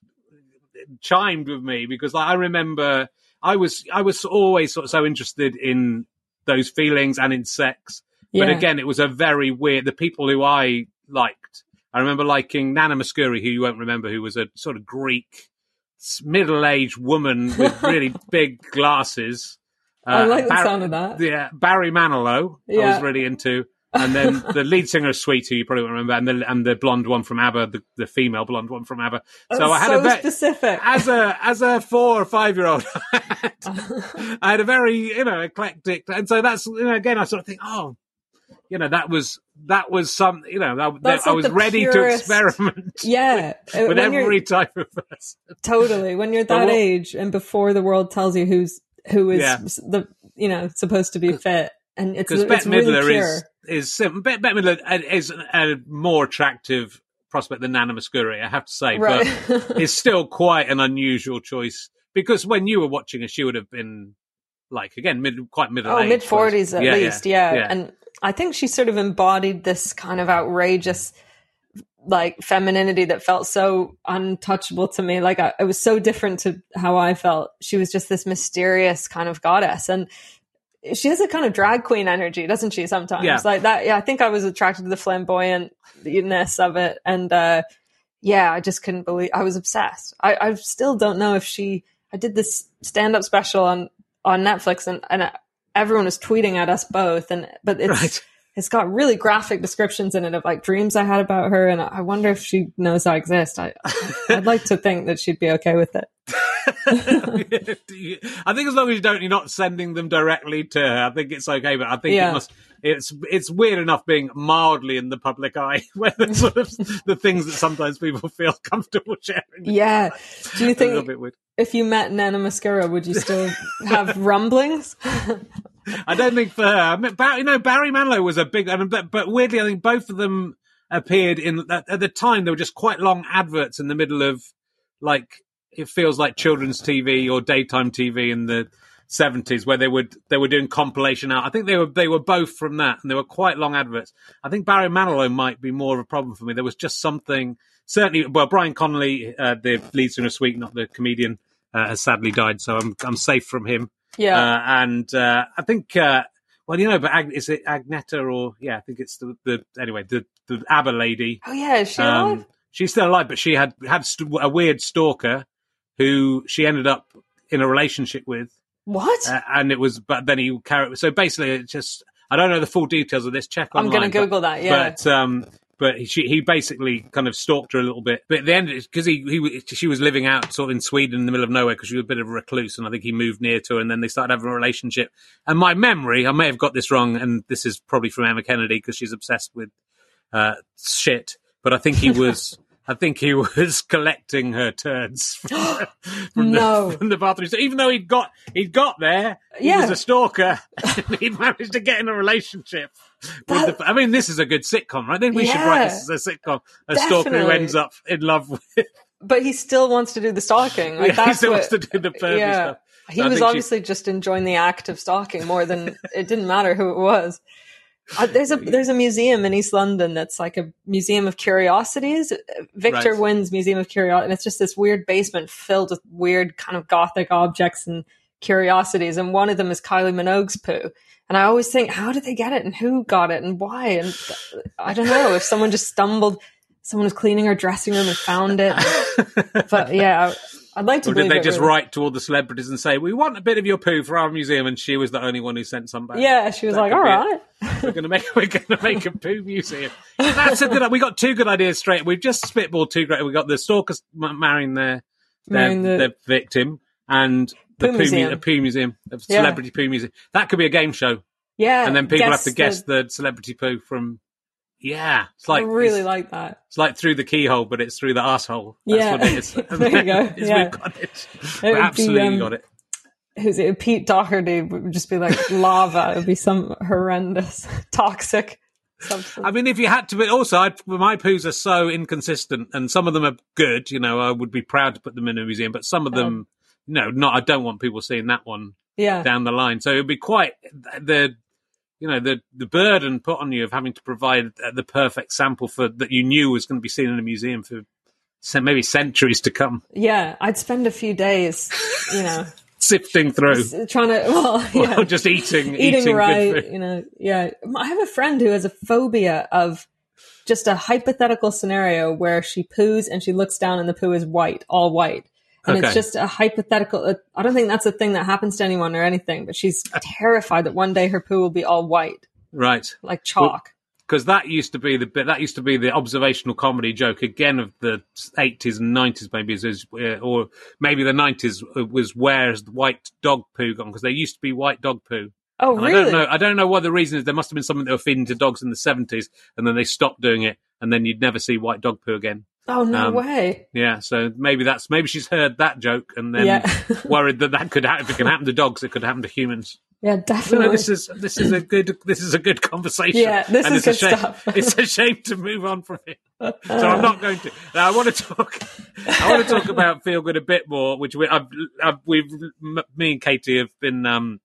chimed with me because like, I remember I was I was always sort of so interested in those feelings and in sex. But Yeah. again, it was a very weird. The people who I liked, I remember liking Nana Mouskouri, who you won't remember, who was a sort of Greek middle-aged woman with really big glasses. Uh, I like the Bar- sound of that. Yeah, Barry Manilow, I Yeah. was really into. And then the lead singer of Sweet, who you probably won't remember, and the and the blonde one from ABBA, the, the female blonde one from ABBA. So That's I had so a ve- specific. as a as a four or five year old, I had a very you know eclectic, and so that's you know again I sort of think, oh, you know that was that was some you know that, That's that I like was the ready purest- to experiment. Yeah, with, with when you're- every type of person. Totally. When you're But that what- age and before the world tells you who's who is Yeah. the you know supposed to be fit, and it's Because it's Bette really Midler pure. is is sim- Bette, Bette Midler is a more attractive prospect than Nana Mouskouri, I have to say, Right. but it's still quite an unusual choice because when you were watching her, she would have been like again mid quite middle Oh, aged, mid forties at Yeah, least, yeah. yeah. And I think she sort of embodied this kind of outrageous, like femininity that felt so untouchable to me. Like I, it was so different to how I felt. She was just this mysterious kind of goddess, and she has a kind of drag queen energy, doesn't she? Sometimes, Yeah. like that. Yeah, I think I was attracted to the flamboyantness of it, and uh, yeah, I just couldn't believe. I was obsessed. I, I still don't know if she. I did this stand-up special on on Netflix, and and everyone was tweeting at us both, and but it's Right. it's got really graphic descriptions in it of like dreams I had about her, and I wonder if she knows I exist. I I'd like to think that she'd be okay with it. I think as long as you don't, you're not sending them directly to her. I think it's okay. But I think Yeah. it must. It's it's weird enough being mildly in the public eye, where the sort of the things that sometimes people feel comfortable sharing. Yeah. Do you a little think bit weird. if you met Nana Mouskouri, would you still have rumblings? I don't think for her. I mean, Barry, you know, Barry Manilow was a big, I mean, but, but weirdly, I think both of them appeared in at the time. There were just quite long adverts in the middle of, like, it feels like children's T V or daytime T V in the seventies, where they would they were doing compilation out. I think they were they were both from that, and they were quite long adverts. I think Barry Manilow might be more of a problem for me. There was just something. Certainly, well, Brian Connolly, uh, the lead singer of Sweet, not the comedian, uh, has sadly died, so I'm I'm safe from him. Yeah, uh, and uh, I think, uh, well, you know, but Ag- is it Agneta or yeah, I think it's the, the anyway the the ABBA lady. Oh yeah, is she um, alive? She's still alive, but she had had st- a weird stalker who she ended up in a relationship with. What? Uh, and it was, but then he carried. So basically, it just I don't know the full details of this. Check online. I'm going to Google but, that. Yeah, but um, but he, she, he basically kind of stalked her a little bit. But at the end, because he, he she was living out sort of in Sweden in the middle of nowhere because she was a bit of a recluse, and I think he moved near to her, and then they started having a relationship. And my memory, I may have got this wrong, and this is probably from Emma Kennedy because she's obsessed with uh, shit. But I think he was. I think he was collecting her turds from, from, no. the, from the bathroom. So even though he'd got he'd got there, he yeah. was a stalker. He'd managed to get in a relationship. With the, I mean, this is a good sitcom, right? I think we yeah, should write this as a sitcom. A definitely. Stalker who ends up in love with. But he still wants to do the stalking. Like, yeah, that's he still what, wants to do the pervy yeah. stuff. He so was obviously she... just enjoying the act of stalking more than it didn't matter who it was. Uh, there's a there's a museum in East London that's like a museum of curiosities, Victor right. Wynn's Museum of Curiosity, and it's just this weird basement filled with weird kind of gothic objects and curiosities, and one of them is Kylie Minogue's poo. And I always think, how did they get it, and who got it, and why? And I don't know if someone just stumbled, someone was cleaning her dressing room and found it. But yeah, I'd like to. Or believe did they it just really. write to all the celebrities and say, "We want a bit of your poo for our museum," and she was the only one who sent some back? Yeah, she was that like, "All right, we're gonna make we're gonna make a poo museum." That's a good. We got two good ideas straight. We've just spitballed two great. We got the stalkers marrying their their, Marrying the- their victim, and the Poo poo, museum. mu- a poo museum, a Yeah. celebrity poo museum. That could be a game show, yeah." and then people guess have to guess the- the celebrity poo from. Yeah, it's like I really it's, like that. it's like through the keyhole, but it's through the asshole. That's Yeah. what it is. There you go. It's- Yeah. We've got it. It We would be, absolutely um, got it. Who's it? Pete Doherty would just be like lava. It would be some horrendous, toxic substance. I mean, if you had to, but also I'd, my poos are so inconsistent, and some of them are good. You know, I would be proud to put them in a museum, but some of them, no, not. I don't want people seeing that one yeah. down the line. So it would be quite the, you know, the the burden put on you of having to provide the perfect sample for that you knew was going to be seen in a museum for so maybe centuries to come. Yeah. I'd spend a few days, you know, sifting through, s- trying to, well, yeah. or just eating, eating, eating right, good food. you know, yeah. I have a friend who has a phobia of just a hypothetical scenario where she poos and she looks down and the poo is white, all white. And Okay. it's just a hypothetical. I don't think that's a thing that happens to anyone or anything, but she's terrified that one day her poo will be all white, Right. like chalk. Because that used to be the bit that used to be the observational comedy joke again of the eighties and nineties, maybe is, is uh, or maybe the nineties was where's the white dog poo gone? Because there used to be white dog poo. Oh, And really? I don't know. I don't know what the reason is. There must have been something they were feeding to dogs in the seventies, and then they stopped doing it, and then you'd never see white dog poo again. Oh, no Um, way. Yeah, so maybe that's maybe she's heard that joke and then Yeah. worried that that could happen. If it can happen to dogs, it could happen to humans. Yeah, You know, definitely. this is this is a good this is a good conversation. Yeah, this and is it's good a shame, stuff. It's a shame to move on from it, so I'm not going to. Now, I want to talk. I want to talk about Feel Good a bit more, which we, I've, I've, we've me and Katie have been um,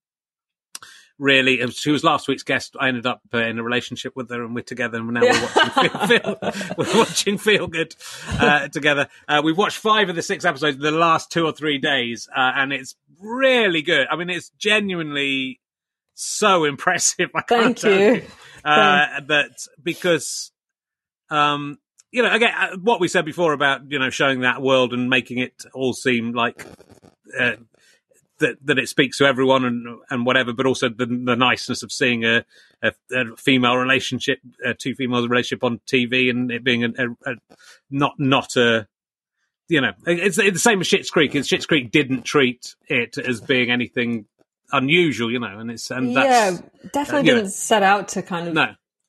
really. She was last week's guest. I ended up uh, in a relationship with her, and we're together. And now we're watching Feel, Feel, we're watching Feel Good uh, together. Uh, we've watched five of the six episodes in the last two or three days, uh, and it's really good. I mean, it's genuinely so impressive. I can't Thank tell you. you uh, that because. Um, you know, again, uh, what we said before about, you know, showing that world and making it all seem like uh, that that it speaks to everyone and and whatever, but also the, the niceness of seeing a, a, a female relationship, uh, two females relationship on T V, and it being a, a, a not not a, you know, it's, it's the same as Schitt's Creek. Schitt's Creek didn't treat it as being anything unusual, you know, and it's and that's yeah, definitely uh, you didn't know, set out to kind of no.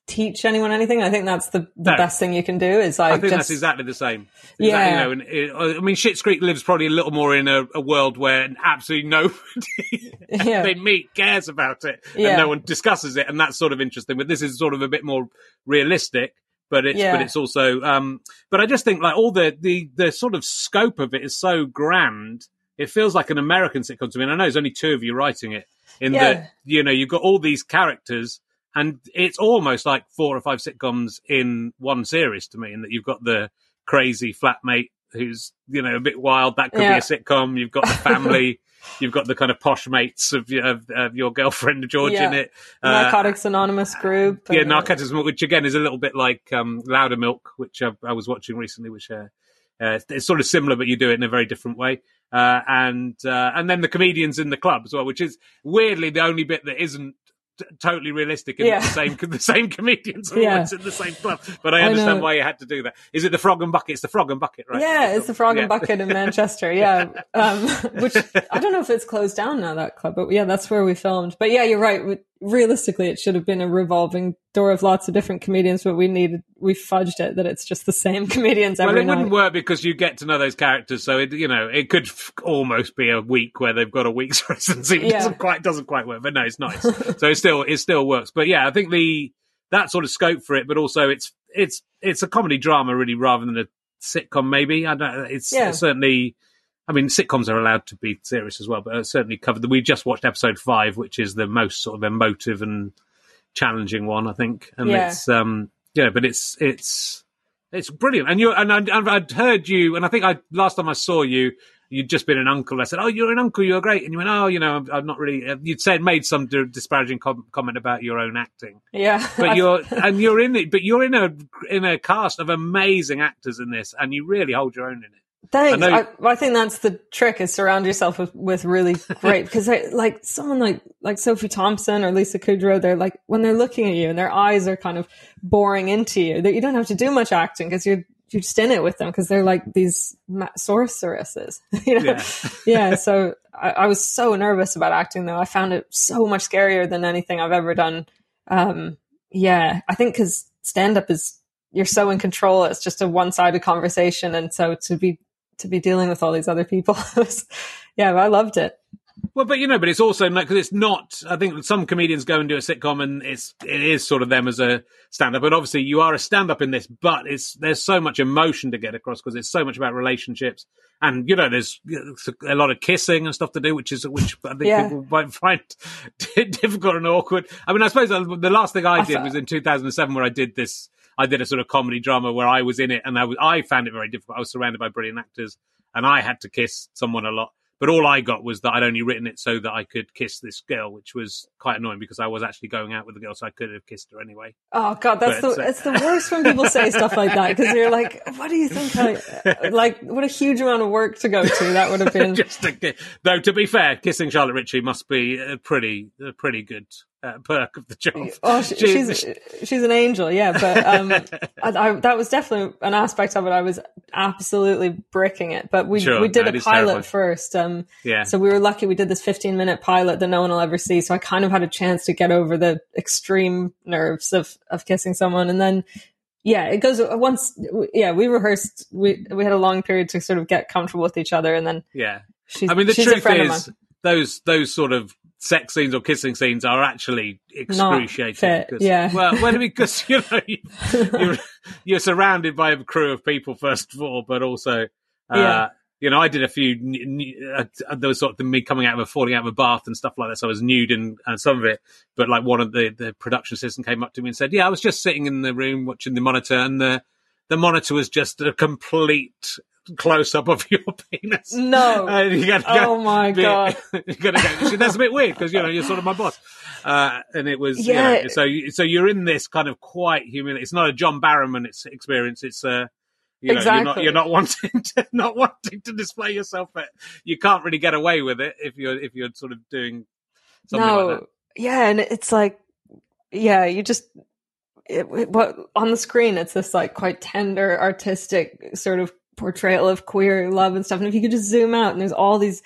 teach anyone anything. I think that's the, the No. best thing you can do is like I think just, that's exactly the same. Yeah. Exactly, you know, and it, I mean, Schitt's Creek lives probably a little more in a, a world where absolutely nobody Yeah. they meet cares about it, Yeah. and no one discusses it, and that's sort of interesting. But this is sort of a bit more realistic. But it's Yeah. but it's also um. But I just think like all the the the sort of scope of it is so grand. It feels like an American sitcom to me. And I know there's only two of you writing it. In Yeah. that, you know, you've got all these characters. And it's almost like four or five sitcoms in one series to me, in that you've got the crazy flatmate who's, you know, a bit wild. That could Yeah. be a sitcom. You've got the family. You've got the kind of posh mates of, your- of, of your girlfriend, George, Yeah. in it. Narcotics Anonymous group. Yeah, and, uh, Narcotics, which again is a little bit like um, Louder Milk, which I, I was watching recently, which uh, uh, it's sort of similar, but you do it in a very different way. Uh, and uh, and then the comedians in the club as well, which is weirdly the only bit that isn't t- totally realistic, in Yeah. the same the same comedians are Yeah. always in the same club. But I I understand know. why you had to do that. Is it the Frog and Bucket? It's the Frog and Bucket, right? Yeah, it's the Frog Yeah. and Bucket in Manchester. Yeah, um, which I don't know if it's closed down now, that club, but yeah, that's where we filmed. But yeah, you're right. We- Realistically, it should have been a revolving door of lots of different comedians, but we needed we fudged it that it's just the same comedians Well, every it night. wouldn't work because you get to know those characters, so it, you know, it could f- almost be a week where they've got a week's residency. It Yeah. doesn't quite doesn't quite work, but no, it's nice. So it still it still works. But yeah, I think the that sort of scope for it, but also it's it's it's a comedy drama really rather than a sitcom. Maybe I don't. It's Yeah. certainly. I mean, sitcoms are allowed to be serious as well, but it's certainly covered. We just watched episode five, which is the most sort of emotive and challenging one, I think. And Yeah. it's um yeah, but it's it's it's brilliant. And you and I, I'd heard you, and I think I last time I saw you, you'd just been an uncle. I said, "Oh, you're an uncle. You're great." And you went, "Oh, you know, I'm, I'm not really." You'd said made some disparaging com- comment about your own acting, Yeah, but you're and you're in it. But you're in a in a cast of amazing actors in this, and you really hold your own in it. Thanks. I know- I, well, I think that's the trick: is surround yourself with, with really great. Because like someone like like Sophie Thompson or Lisa Kudrow, they're like when they're looking at you and their eyes are kind of boring into you. That you don't have to do much acting because you're you're just in it with them because they're like these ma- sorceresses. You know? Yeah. Yeah. So I, I was so nervous about acting, though. I found it so much scarier than anything I've ever done. Um, yeah, I think because stand up is you're so in control. It's just a one sided conversation, and so to be to be dealing with all these other people. Yeah, I loved it. Well, but you know, but it's also like, because it's not. I think some comedians go and do a sitcom, and it's it is sort of them as a stand-up. But obviously, you are a stand-up in this, but it's there's so much emotion to get across because it's so much about relationships, and you know, there's a lot of kissing and stuff to do, which is which I think Yeah. people might find difficult and awkward. I mean, I suppose the last thing I did thought- was in two thousand seven, where I did this. I did a sort of comedy drama where I was in it, and I was I found it very difficult. I was surrounded by brilliant actors, and I had to kiss someone a lot. But all I got was that I'd only written it so that I could kiss this girl, which was quite annoying because I was actually going out with the girl, so I could have kissed her anyway. Oh God, that's But, the uh, it's the worst when people say stuff like that because you're like, what do you think? I like? What a huge amount of work to go to that would have been. Just to, ki- though, to be fair, kissing Charlotte Ritchie must be a pretty, a pretty good uh, perk of the job. Oh, she, She- she's she's an angel, yeah. But um, I, I, that was definitely an aspect of it. I was absolutely bricking it. But we Sure, we did no, a it is pilot terrifying. first. Um, Yeah. So we were lucky. We did this fifteen minute pilot that no one will ever see. So I kind of had a chance to get over the extreme nerves of of kissing someone, and then. Yeah, it goes once. Yeah, we rehearsed. We we had a long period to sort of get comfortable with each other, and then Yeah. she's. I mean, the she's a truth friend of is, mine. those those sort of sex scenes or kissing scenes are actually excruciating. fit, 'cause- yeah. Well, well, because you know you, you're you're surrounded by a crew of people first of all, but also, uh, Yeah. you know, I did a few. n- n- Uh, there was sort of me coming out of a falling out of a bath and stuff like that, so I was nude in uh, some of it. But like one of the the production assistant came up to me and said, "Yeah, I was just sitting in the room watching the monitor, and the the monitor was just a complete." Close up of your penis. No. Uh, you gotta Oh, my be- God. you gotta go. See, that's a bit weird because you know you're sort of my boss, uh, and it was you Yeah. know, so you, so you're in this kind of quite humiliating. It's not a John Barrowman it's experience. It's uh, you know you're not Exactly. you're not wanting to not wanting to display yourself, but you can't really get away with it if you're if you're sort of doing something no, like that. yeah, and it's like, yeah, you just it, it- what on the screen it's this like quite tender, artistic sort of portrayal of queer love and stuff. And if you could just zoom out, and there's all these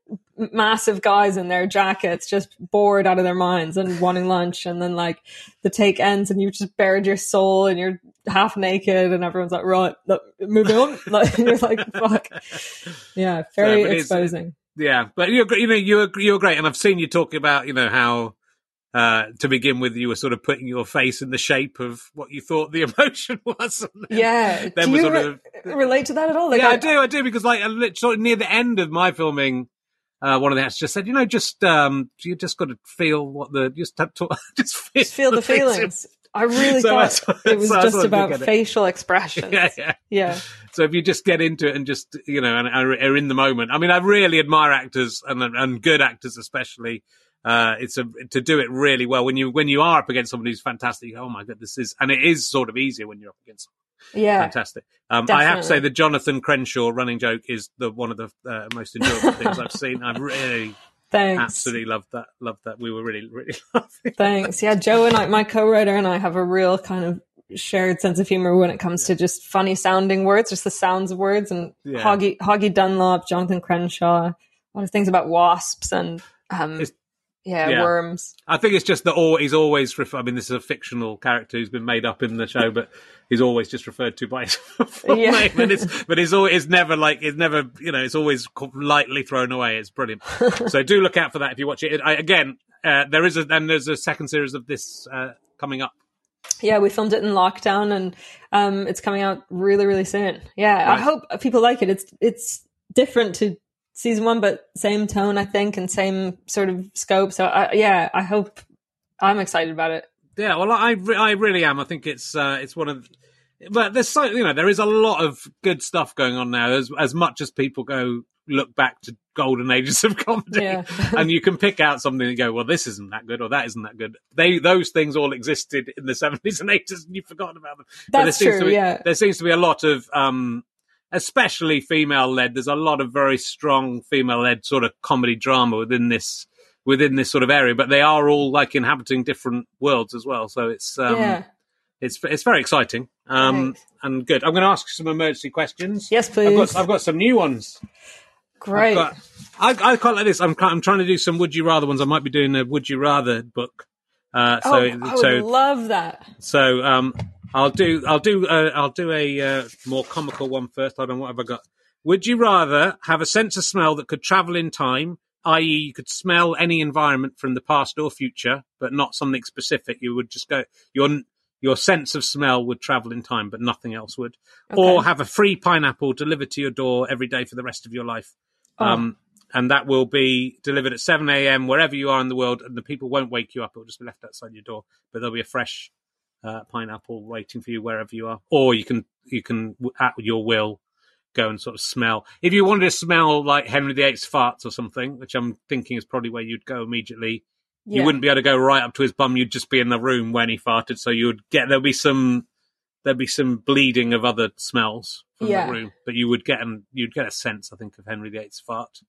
massive guys in their jackets, just bored out of their minds and wanting lunch. And then like the take ends and you've just buried your soul and you're half naked and everyone's like, right, look, moving on. Like, you're like, fuck. Yeah, very Yeah, exposing. Yeah, but you're, you know, you're, you're great. And I've seen you talking about, you know, how, uh, to begin with, you were sort of putting your face in the shape of what you thought the emotion was. Yeah. Then do was you sort re- of, relate to that at all? Like, yeah, I, I do, I do, because like, sort of near the end of my filming, uh, one of the actors just said, you know, just, um, you just got to feel what the, just, have to, just feel, Just feel the, the feelings. I really so thought what, it was so just about facial expressions. Yeah, yeah. Yeah. So if you just get into it and just, you know, and are, are in the moment. I mean, I really admire actors and and good actors especially. Uh, it's a, to do it really well when you when you are up against somebody who's fantastic. Oh my god, this is, and it is sort of easier when you're up against. Yeah, fantastic. Um, I have to say the Jonathan Crenshaw running joke is the one of the uh, most enjoyable things I've seen. I've really. Thanks. Absolutely loved that. Loved that. We were really, really laughing. Thanks. Yeah, Joe and I, my co-writer and I have a real kind of shared sense of humor when it comes to just funny sounding words, just the sounds of words. And yeah. Hoggy, Hoggy Dunlop, Jonathan Crenshaw, a lot of things about wasps and um, yeah, yeah, worms. I think it's just that all he's always. Ref- I mean, this is a fictional character who's been made up in the show, but he's always just referred to by his full yeah. name. And it's, but it's always it's never like it's never you know it's always lightly thrown away. It's brilliant. So do look out for that if you watch it. I, again, uh, there is a and there's a second series of this uh, coming up. Yeah, we filmed it in lockdown, and um, it's coming out really, really soon. Yeah, right. I hope people like it. It's it's different to season one, but same tone, I think, and same sort of scope. So, I, yeah, I hope I'm excited about it. Yeah, well, I, I really am. I think it's uh, it's one of, but there's so you know there is a lot of good stuff going on now. As as much as people go look back to golden ages of comedy, yeah. and you can pick out something and go, well, this isn't that good or that isn't that good. They those things all existed in the seventies and eighties, and you've forgotten about them. That's true. Be, yeah, there seems to be a lot of. Um, especially female-led. There's a lot of very strong female-led sort of comedy drama within this within this sort of area, but they are all like inhabiting different worlds as well. So it's um, yeah. it's it's very exciting um, and good. I'm going to ask you some emergency questions. Yes, please. I've got, I've got some new ones. Great. Got, I, I quite like this. I'm I'm trying to do some Would You Rather ones. I might be doing a Would You Rather book. Uh, so, oh, I would so, love that. So. Um, I'll do. I'll do. Uh, I'll do a uh, more comical one first. Hold on. What have I got? Would you rather have a sense of smell that could travel in time, that is, you could smell any environment from the past or future, but not something specific? You would just go. Your your sense of smell would travel in time, but nothing else would. Okay. Or have a free pineapple delivered to your door every day for the rest of your life. Oh. Um, and that will be delivered at seven a.m. wherever you are in the world, and the people won't wake you up. It will just be left outside your door, but there'll be a fresh. Uh, pineapple waiting for you wherever you are, or you can you can at your will go and sort of smell. If you wanted to smell like Henry the Eighth's farts or something, which I'm thinking is probably where you'd go immediately, yeah. you wouldn't be able to go right up to his bum. You'd just be in the room when he farted, so you would get there'd be some there'd be some bleeding of other smells from yeah. the room, but you would get an you'd get a sense, I think, of Henry the Eighth's fart.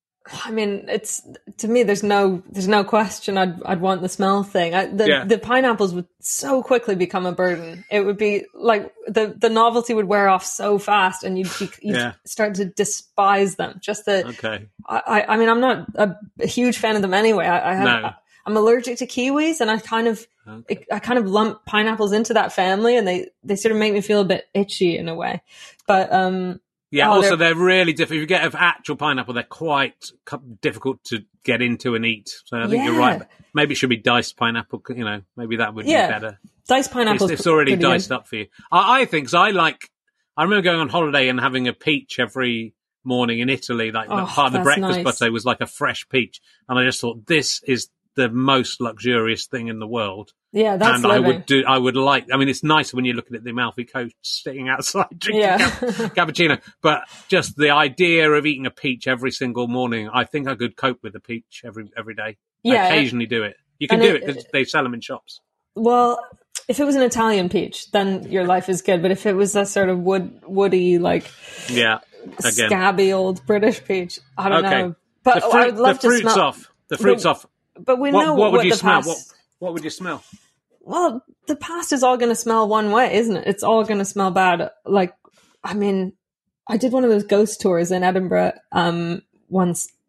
I mean, it's to me. There's no, there's no question. I'd, I'd want the smell thing. I, the, yeah. the pineapples would so quickly become a burden. It would be like the, the novelty would wear off so fast, and you'd, be, you'd yeah. start to despise them. Just the. Okay. I, I mean, I'm not a, a huge fan of them anyway. I, I have. No. I, I'm allergic to kiwis, and I kind of, okay. I kind of lump pineapples into that family, and they, they sort of make me feel a bit itchy in a way. But um. Yeah, oh, also they're... they're really difficult. If you get an actual pineapple, they're quite difficult to get into and eat. So I think yeah. you're right. Maybe it should be diced pineapple. You know, maybe that would yeah. be better. Diced pineapple. It's, it's already diced good. up for you. I, I think so. I like. I remember going on holiday and having a peach every morning in Italy. Like oh, part of the breakfast nice. buffet was like a fresh peach, and I just thought this is the most luxurious thing in the world. Yeah, that's and living. I would do. I would like. I mean, it's nice when you're looking at the Amalfi Coast, sitting outside drinking yeah. cap- cappuccino. But just the idea of eating a peach every single morning, I think I could cope with a peach every every day. Yeah, I occasionally do it. You can do it because they sell them in shops. Well, if it was an Italian peach, then your life is good. But if it was a sort of wood, woody, like yeah, again. scabby old British peach, I don't okay. know. But the fruit, I would love the fruit's to smell. off. The fruit's but, off. But we what, know what, what, would what you the smell? past. What, what would you smell? Well, the past is all going to smell one way, isn't it? It's all going to smell bad. Like, I mean, I did one of those ghost tours in Edinburgh um, once,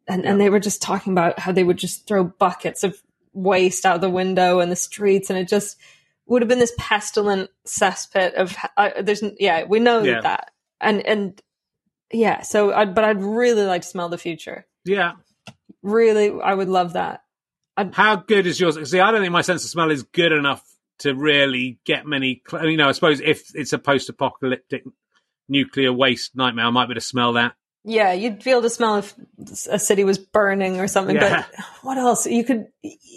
and, Yeah. and they were just talking about how they would just throw buckets of waste out the window in the streets, and it just would have been this pestilent cesspit of uh, there's yeah we know Yeah. that and and yeah so I but I'd really like to smell the future. Yeah. Really, I would love that. I'd, How good is yours? See, I don't think my sense of smell is good enough to really get many. Cl- you know, I suppose if it's a post-apocalyptic nuclear waste nightmare, I might be able to smell that. yeah, you'd be able to smell if a city was burning or something. Yeah. But what else? You could,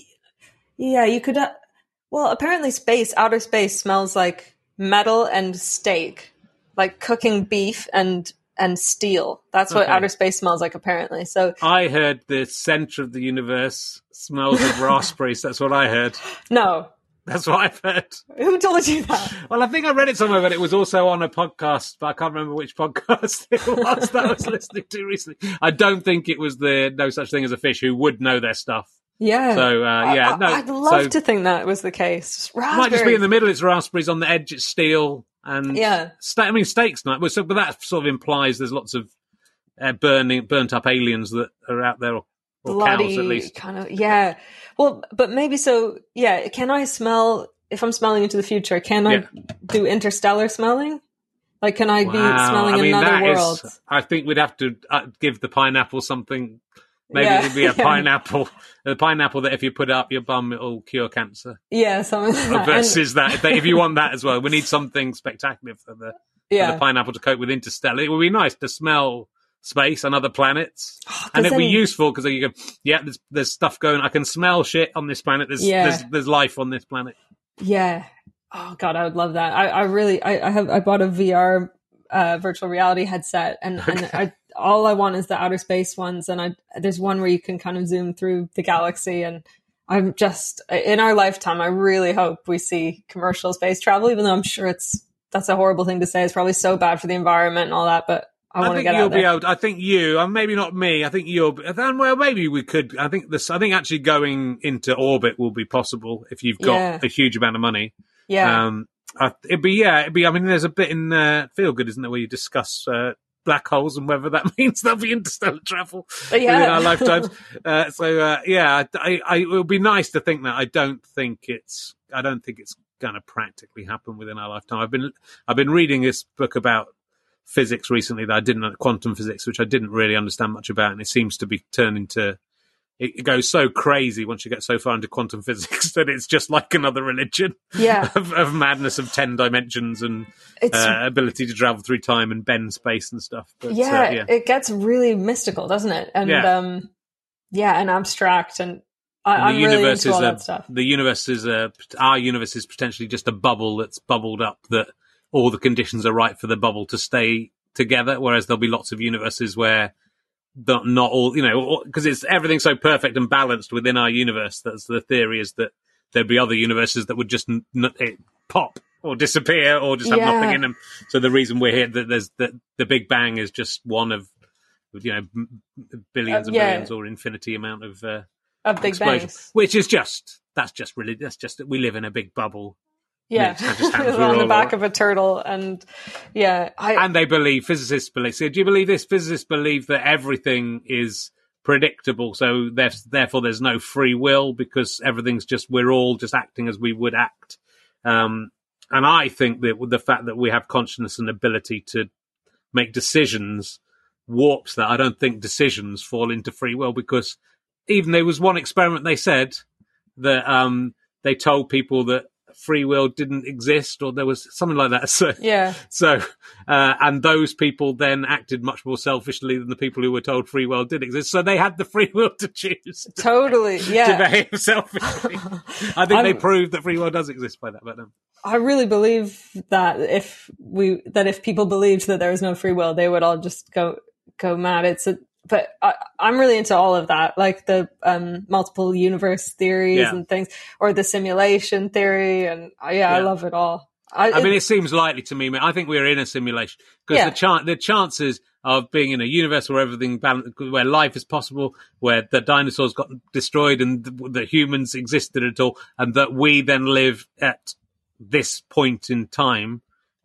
yeah, you could. Uh, well, apparently, space, outer space, smells like metal and steak, like cooking beef and and steel. That's what Okay. outer space smells like, apparently. So I heard the center of the universe smells of raspberries. That's what I heard. no, That's what I've heard. who told you that? Well, I think I read it somewhere, but it was also on a podcast, but I can't remember which podcast it was that I was listening to recently. I don't think it was the No Such Thing as a Fish, who would know their stuff. Yeah. So, uh, yeah, I, no, I'd love so- to think that was the case. It might just be in the middle, it's raspberries, on the edge it's steel, and Yeah. ste- I mean, steak's nice, but, so, but that sort of implies there's lots of uh, burning, burnt up aliens that are out there, or, or bloody cows at least. kind of, yeah. Well, but maybe so, yeah. Can I smell, if I'm smelling into the future, can I Yeah. do interstellar smelling? Like, can I be Wow. smelling I mean, another that is- world? I think we'd have to uh, give the pineapple something. Maybe Yeah, it'd be a yeah. pineapple, a pineapple that if you put it up your bum, it'll cure cancer. Yeah, something like that. And- Versus that, if, they, if you want that as well, we need something spectacular for the, for yeah. the pineapple to cope with interstellar. It would be nice to smell space and other planets, and 'cause it'd be then- useful because you go, yeah, there's, there's stuff going. I can smell shit on this planet. There's Yeah. there's, there's life on this planet. Yeah. Oh God, I would love that. I, I really, I, I have, I bought a V R uh, virtual reality headset, and, and I, all I want is the outer space ones. And I, there's one where you can kind of zoom through the galaxy. And I'm just, in our lifetime, I really hope we see commercial space travel, even though I'm sure it's, that's a horrible thing to say. It's probably so bad for the environment and all that, but I, I want to think get you'll out be there. able. I think you, and maybe not me. I think you'll. Be, then, well, maybe we could. I think this. I think actually going into orbit will be possible if you've got Yeah. a huge amount of money. Yeah. Um, I, it'd be yeah. It'd be. I mean, there's a bit in uh, Feel Good, isn't there, where you discuss uh, black holes and whether that means there'll be interstellar travel Yeah. within our lifetimes. uh, so uh, yeah, I, I, it would be nice to think that. I don't think it's. I don't think it's going to practically happen within our lifetime. I've been. I've been reading this book about physics recently that I didn't know, quantum physics, which I didn't really understand much about, and it seems to be turned into. It goes so crazy once you get so far into quantum physics that it's just like another religion Yeah. of, of madness of ten dimensions and It's- uh, ability to travel through time and bend space and stuff. But, yeah, uh, yeah. it gets really mystical, doesn't it? And Yeah. um, yeah, and abstract, and I, And I'm the really universe into is all a, that stuff. the universe is a, our universe is potentially just a bubble that's bubbled up that all the conditions are right for the bubble to stay together. Whereas there'll be lots of universes where the, not all, you know, because it's everything's so perfect and balanced within our universe. That's the theory, is that there'd be other universes that would just n- n- it pop or disappear or just have Yeah. nothing in them. So the reason we're here, that there's the, the Big Bang is just one of, you know, m- billions Uh, and yeah. billions or infinity amount of, uh, Of Big explosion, Bangs. which is just that's just really that's just that we live in a big bubble. Yeah, It just happens we're on the all back alright. of a turtle, and yeah, I And they believe, physicists believe. So do you believe this? Physicists believe that everything is predictable, so there's, therefore there's no free will because everything's just we're all just acting as we would act. Um, and I think that with the fact that we have consciousness and ability to make decisions warps that. I don't think decisions fall into free will, because even there was one experiment they said that um, they told people that free will didn't exist, or there was something like that. So, yeah, so uh, and those people then acted much more selfishly than the people who were told free will did exist. So they had the free will to choose totally, to yeah. behave selfishly. I think they I'm- proved that free will does exist by that. But um, I really believe that if we that if people believed that there was no free will, they would all just go go mad. It's a but I, I'm really into all of that, like the um, multiple universe theories Yeah. and things, or the simulation theory, and uh, yeah, I Yeah. love it all. I, I mean, it- it seems likely to me. I think we're in a simulation because Yeah. the chan the chances of being in a universe where everything balance, where life is possible, where the dinosaurs got destroyed and the, the humans existed at all, and that we then live at this point in time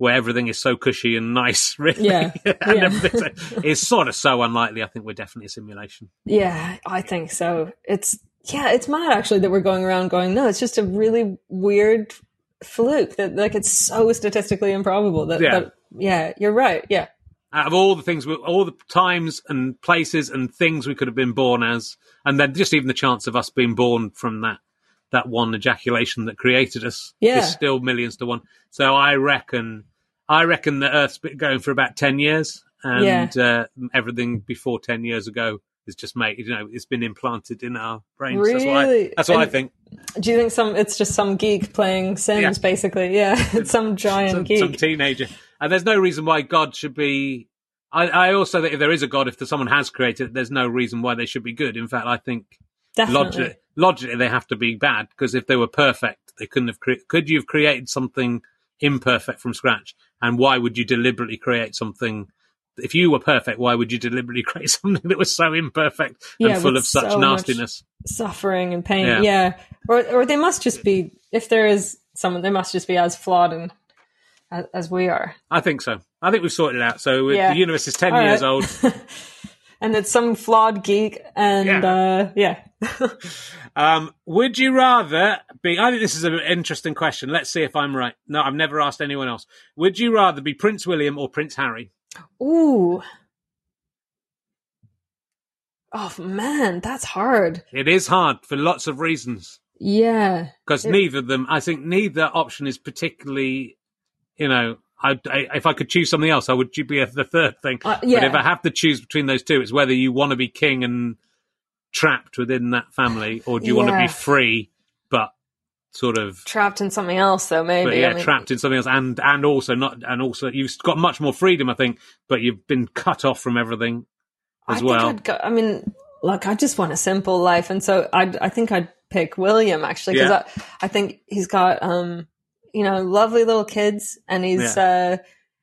where everything is so cushy and nice, really. Yeah. and yeah. everything is sort of so unlikely. I think we're definitely a simulation. Yeah, I think so. It's, yeah, it's mad actually that we're going around going, no, it's just a really weird fluke that, like, it's so statistically improbable that, Yeah. that yeah, you're right. Yeah. Out of all the things, we- all the times and places and things we could have been born as, and then just even the chance of us being born from that that one ejaculation that created us Yeah. is still millions to one. So I reckon, I reckon the Earth's been going for about ten years, and uh, everything before ten years ago is just made. You know, it's been implanted in our brains. That's what I, Really? that's what I And think. Do you think some, it's just some geek playing Sims, Yeah. basically? Yeah, it's some giant Some, geek. some teenager, and there's no reason why God should be. I, I also think if there is a God, if someone has created it, there's no reason why they should be good. In fact, I think Definitely. Logically, logically, they have to be bad, because if they were perfect, they couldn't have. Cre- could you have created something imperfect from scratch? And why would you deliberately create something? If you were perfect, why would you deliberately create something that was so imperfect and Yeah, full with of such so much nastiness? Suffering and pain. Yeah. Yeah. Or, or they must just be, if there is someone, they must just be as flawed and as, as we are. I think so. I think we've sorted it out. So uh, Yeah. the universe is ten All years right. old. And it's some flawed geek, and Yeah. uh, yeah. Um, would you rather be? I think this is an interesting question. Let's see if I'm right. No, I've never asked anyone else. Would you rather be Prince William or Prince Harry? Ooh. Oh man, that's hard. It is hard for lots of reasons. Yeah. Because neither of them, I think neither option is particularly, you know, I, I, if I could choose something else, I would be a, the third thing. Uh, yeah. But if I have to choose between those two, it's whether you want to be king and trapped within that family, or do you want to Yeah. be free, but sort of, Trapped in something else, though, maybe. but yeah, I mean, trapped in something else, and and also not, and also you've got much more freedom, I think, but you've been cut off from everything as I well. Think I'd go, I mean, look, I just want a simple life, and so I I think I'd pick William actually, because Yeah. I I think he's got um you know lovely little kids, and he's uh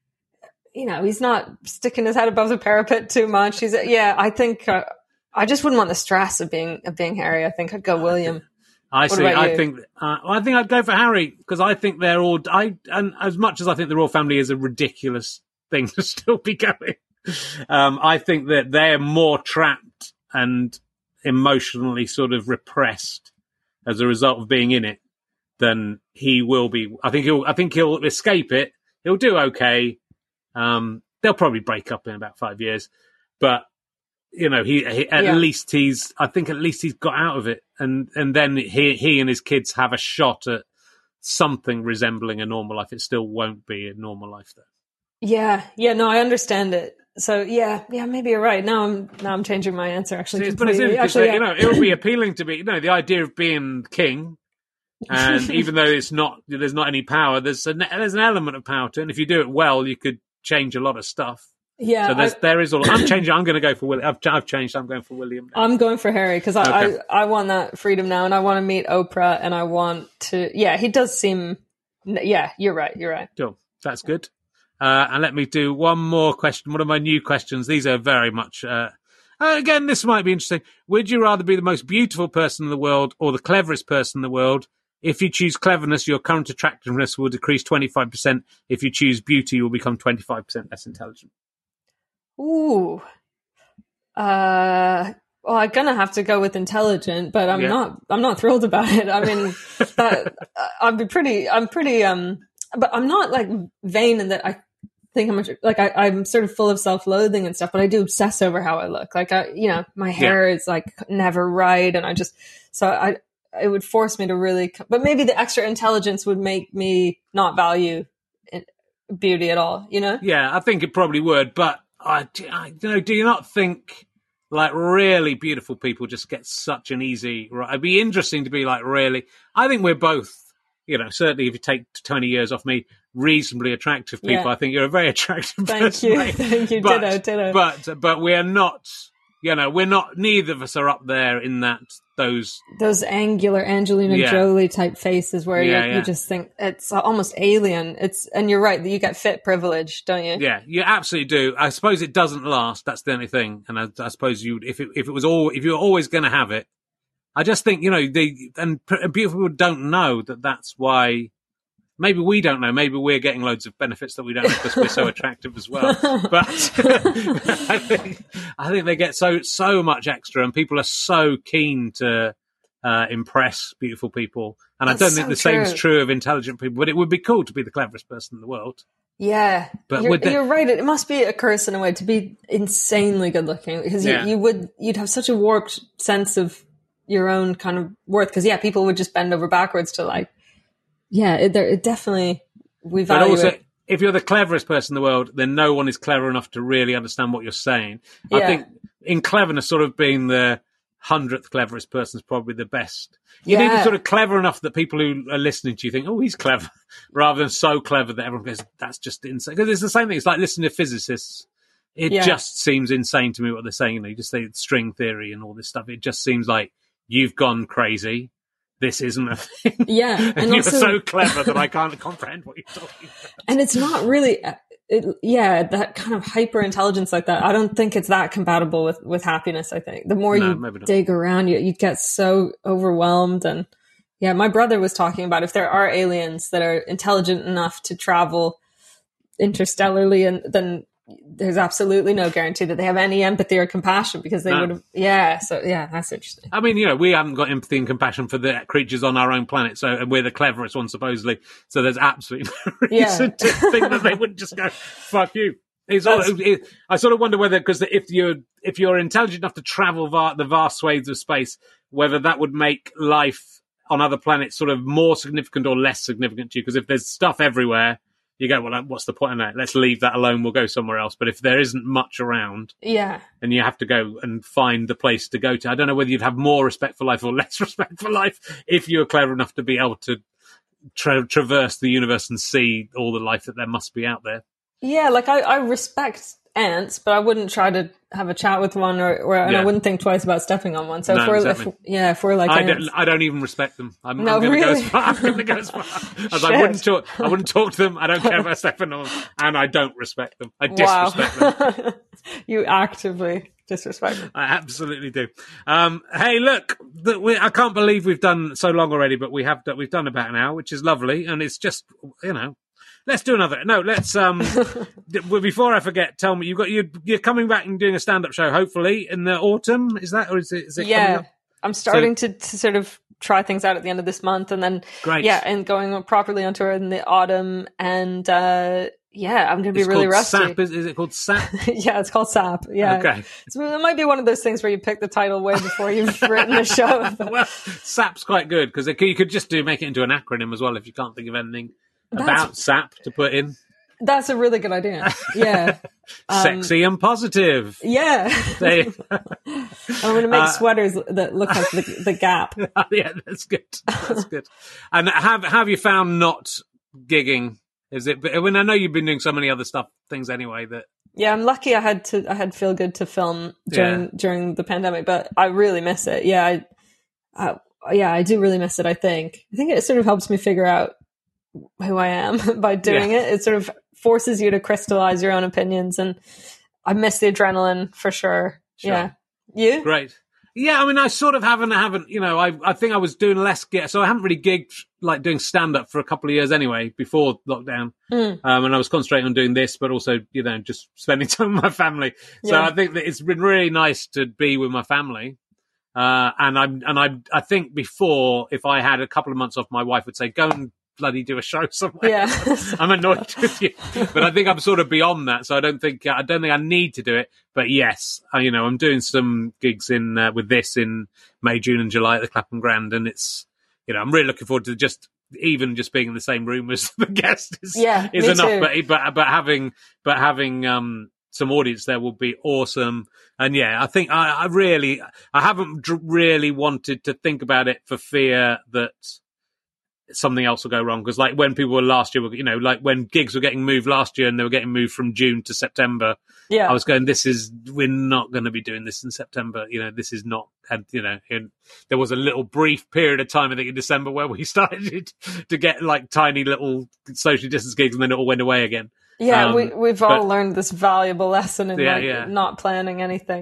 you know he's not sticking his head above the parapet too much. He's yeah, I think uh, I just wouldn't want the stress of being of being Harry. I think I'd go William. I What see. about I you? think. Uh, I think I'd go for Harry, because I think they're all. I and as much as I think the royal family is a ridiculous thing to still be going, um, I think that they're more trapped and emotionally sort of repressed as a result of being in it than he will be. I think he'll. I think he'll escape it. He'll do okay. Um, they'll probably break up in about five years, but you know, he, he at Yeah. least he's. I think at least he's got out of it, and and then he he and his kids have a shot at something resembling a normal life. It still won't be a normal life, though. Yeah, yeah, no, I understand it. So yeah, yeah, maybe you're right. Now I'm now I'm changing my answer actually. See, but it's completely. interesting, Actually, yeah. you know, it would be appealing to be, you know, the idea of being king, and even though it's not, there's not any power, there's a, there's an element of power to it. And if you do it well, you could change a lot of stuff. yeah, So there's, I- there is all. I'm changing. I'm going to go for William. I've, I've changed. I'm going for William now. I'm going for Harry because I, Okay. I I want that freedom now, and I want to meet Oprah, and I want to. Yeah, he does seem. Yeah, you're right. You're right. Sure, that's good. Uh, and let me do one more question. One of my new questions. These are very much. Uh, uh, again, this might be interesting. Would you rather be the most beautiful person in the world or the cleverest person in the world? If you choose cleverness, your current attractiveness will decrease twenty-five percent. If you choose beauty, you will become twenty-five percent less intelligent. Ooh. Uh. Well, I'm gonna have to go with intelligent, but I'm Yeah. not. I'm not thrilled about it. I mean, that I'd be pretty. I'm pretty. Um. But I'm not like vain in that I think I'm like I, I'm sort of full of self-loathing and stuff. But I do obsess over how I look. Like I, you know, my hair is like never right, and I just so I. It would force me to really. But maybe the extra intelligence would make me not value it- beauty at all. You know? Yeah, I think it probably would. But I, I you know, do you not think like really beautiful people just get such an easy? Right, it'd be interesting to be like really. I think we're both. You know, certainly if you take twenty years off me, reasonably attractive people. Yeah. I think you're a very attractive Thank person. you. mate. Thank you. But, Ditto, ditto. But but we're not. You know, we're not. Neither of us are up there in that those. Those angular Angelina Yeah. Jolie type faces where Yeah, you, yeah. you just think it's almost alien. It's and you're right that you get fit privilege, don't you? Yeah, you absolutely do. I suppose it doesn't last. That's the only thing. And I, I suppose you, if it if it was all, if you're always going to have it, I just think you know the and p- beautiful people don't know that that's why maybe we don't know. Maybe we're getting loads of benefits that we don't know because we're so attractive as well. But I think I think they get so so much extra, and people are so keen to uh, impress beautiful people. And That's I don't think so the same is true. true of intelligent people. But it would be cool to be the cleverest person in the world. Yeah, But you're, would they- you're right. It must be a curse in a way to be insanely good looking, because you, Yeah. you would you'd have such a warped sense of your own kind of worth. Because yeah, people would just bend over backwards to like, yeah, it, there- it definitely we But value also, it. if you're the cleverest person in the world, then no one is clever enough to really understand what you're saying. I Yeah. think in cleverness, sort of being the hundredth cleverest person is probably the best. You need to Yeah. be sort of clever enough that people who are listening to you think, oh, he's clever, rather than so clever that everyone goes, that's just insane. Because it's the same thing. It's like listening to physicists. It Yeah. just seems insane to me what they're saying. You know, you just say string theory and all this stuff. It just seems like you've gone crazy. This isn't a thing. Yeah, and, and you're also- so clever that I can't comprehend what you're talking about. And it's not really, it, yeah, that kind of hyper intelligence like that. I don't think it's that compatible with, with happiness. I think the more No, you maybe not. dig around, you you get so overwhelmed. And yeah, my brother was talking about if there are aliens that are intelligent enough to travel interstellarly, and then there's absolutely no guarantee that they have any empathy or compassion, because they No. would have. Yeah, so yeah, that's interesting. I mean, you know, we haven't got empathy and compassion for the creatures on our own planet, so and we're the cleverest ones supposedly. So there's absolutely no reason Yeah. to think that they wouldn't just go "fuck you." It's all, That's- it, I sort of wonder whether, because if you're if you're intelligent enough to travel va- the vast swathes of space, whether that would make life on other planets sort of more significant or less significant to you. Because if there's stuff everywhere, you go, well, what's the point of that? Let's leave that alone. We'll go somewhere else. But if there isn't much around, Yeah, and you have to go and find the place to go to, I don't know whether you'd have more respect for life or less respect for life if you were clever enough to be able to tra- traverse the universe and see all the life that there must be out there. yeah. Like I, I respect ants, but I wouldn't try to have a chat with one, or, or and Yeah. I wouldn't think twice about stepping on one. So No, if we're exactly. if, yeah, if we're like I ants, don't, I don't even respect them. I'm, No, I'm going to go really? as far. I'm going to go as far as I Shit. wouldn't talk. I wouldn't talk to them. I don't care about stepping on them, and I don't respect them. I wow, disrespect them. you actively disrespect them. I absolutely do. Um, hey, look, the, we, I can't believe we've done so long already, but we have done, we've done about an hour, which is lovely, and it's just, you know, let's do another. No, let's. Um, d- well, before I forget, tell me, you've got you you're coming back and doing a stand-up show, hopefully in the autumn. Is that, or is it? Is it coming Yeah, up? I'm starting to, to sort of try things out at the end of this month, and then Great. yeah, and going properly on tour in the autumn, and uh, yeah, I'm going to be It's really called rusty. SAP. Is, is it called SAP? Yeah, it's called SAP. Yeah, Okay. So it might be one of those things where you pick the title way before you've written the show. Well, SAP's quite good because you could just do make it into an acronym as well if you can't think of anything That's- about SAP to put in. That's a really good idea. Yeah, Um, Sexy and positive. yeah. There- I'm going to make Uh, sweaters that look like the, the Gap. yeah, that's good. That's good. And have have you found not gigging? Is it? I mean, I know you've been doing so many other stuff, things anyway. That Yeah, I'm lucky. I had to. I had Feel Good to film during Yeah. during the pandemic, but I really miss it. Yeah, I, I, yeah, I do really miss it. I think. I think it sort of helps me figure out who I am by doing Yeah. it. It sort of forces you to crystallize your own opinions, and I miss the adrenaline for sure. Sure. Yeah, you? great. Yeah, I mean, I sort of haven't, haven't, you know, I I think I was doing less, gig, so I haven't really gigged, like, doing stand-up for a couple of years anyway, before lockdown. Mm. Um, and I was concentrating on doing this, but also, you know, just spending time with my family. So Yeah. I think that it's been really nice to be with my family. Uh, and I'm, and I, I think before, if I had a couple of months off, my wife would say, go and bloody do a show somewhere. Yeah. I'm annoyed with you, but I think I'm sort of beyond that. So I don't think I don't think I need to do it. But yes, I, you know, I'm doing some gigs in uh, with this in May, June, and July at the Clapham Grand, and it's, you know, I'm really looking forward to just even just being in the same room as the guest is Yeah, is me enough. too. But but but having but having um some audience there will be awesome. And yeah, I think I, I really I haven't dr- really wanted to think about it for fear that something else will go wrong. Because like when people were last year, you know, like when gigs were getting moved last year and they were getting moved from June to September, Yeah. I was going, this is, we're not going to be doing this in September. You know, this is not, and you know, in, there was a little brief period of time, I think in December, where we started to get like tiny little social distance gigs and then it all went away again. Yeah, Um, we, we've all but- learned this valuable lesson in Yeah, like yeah. not planning anything.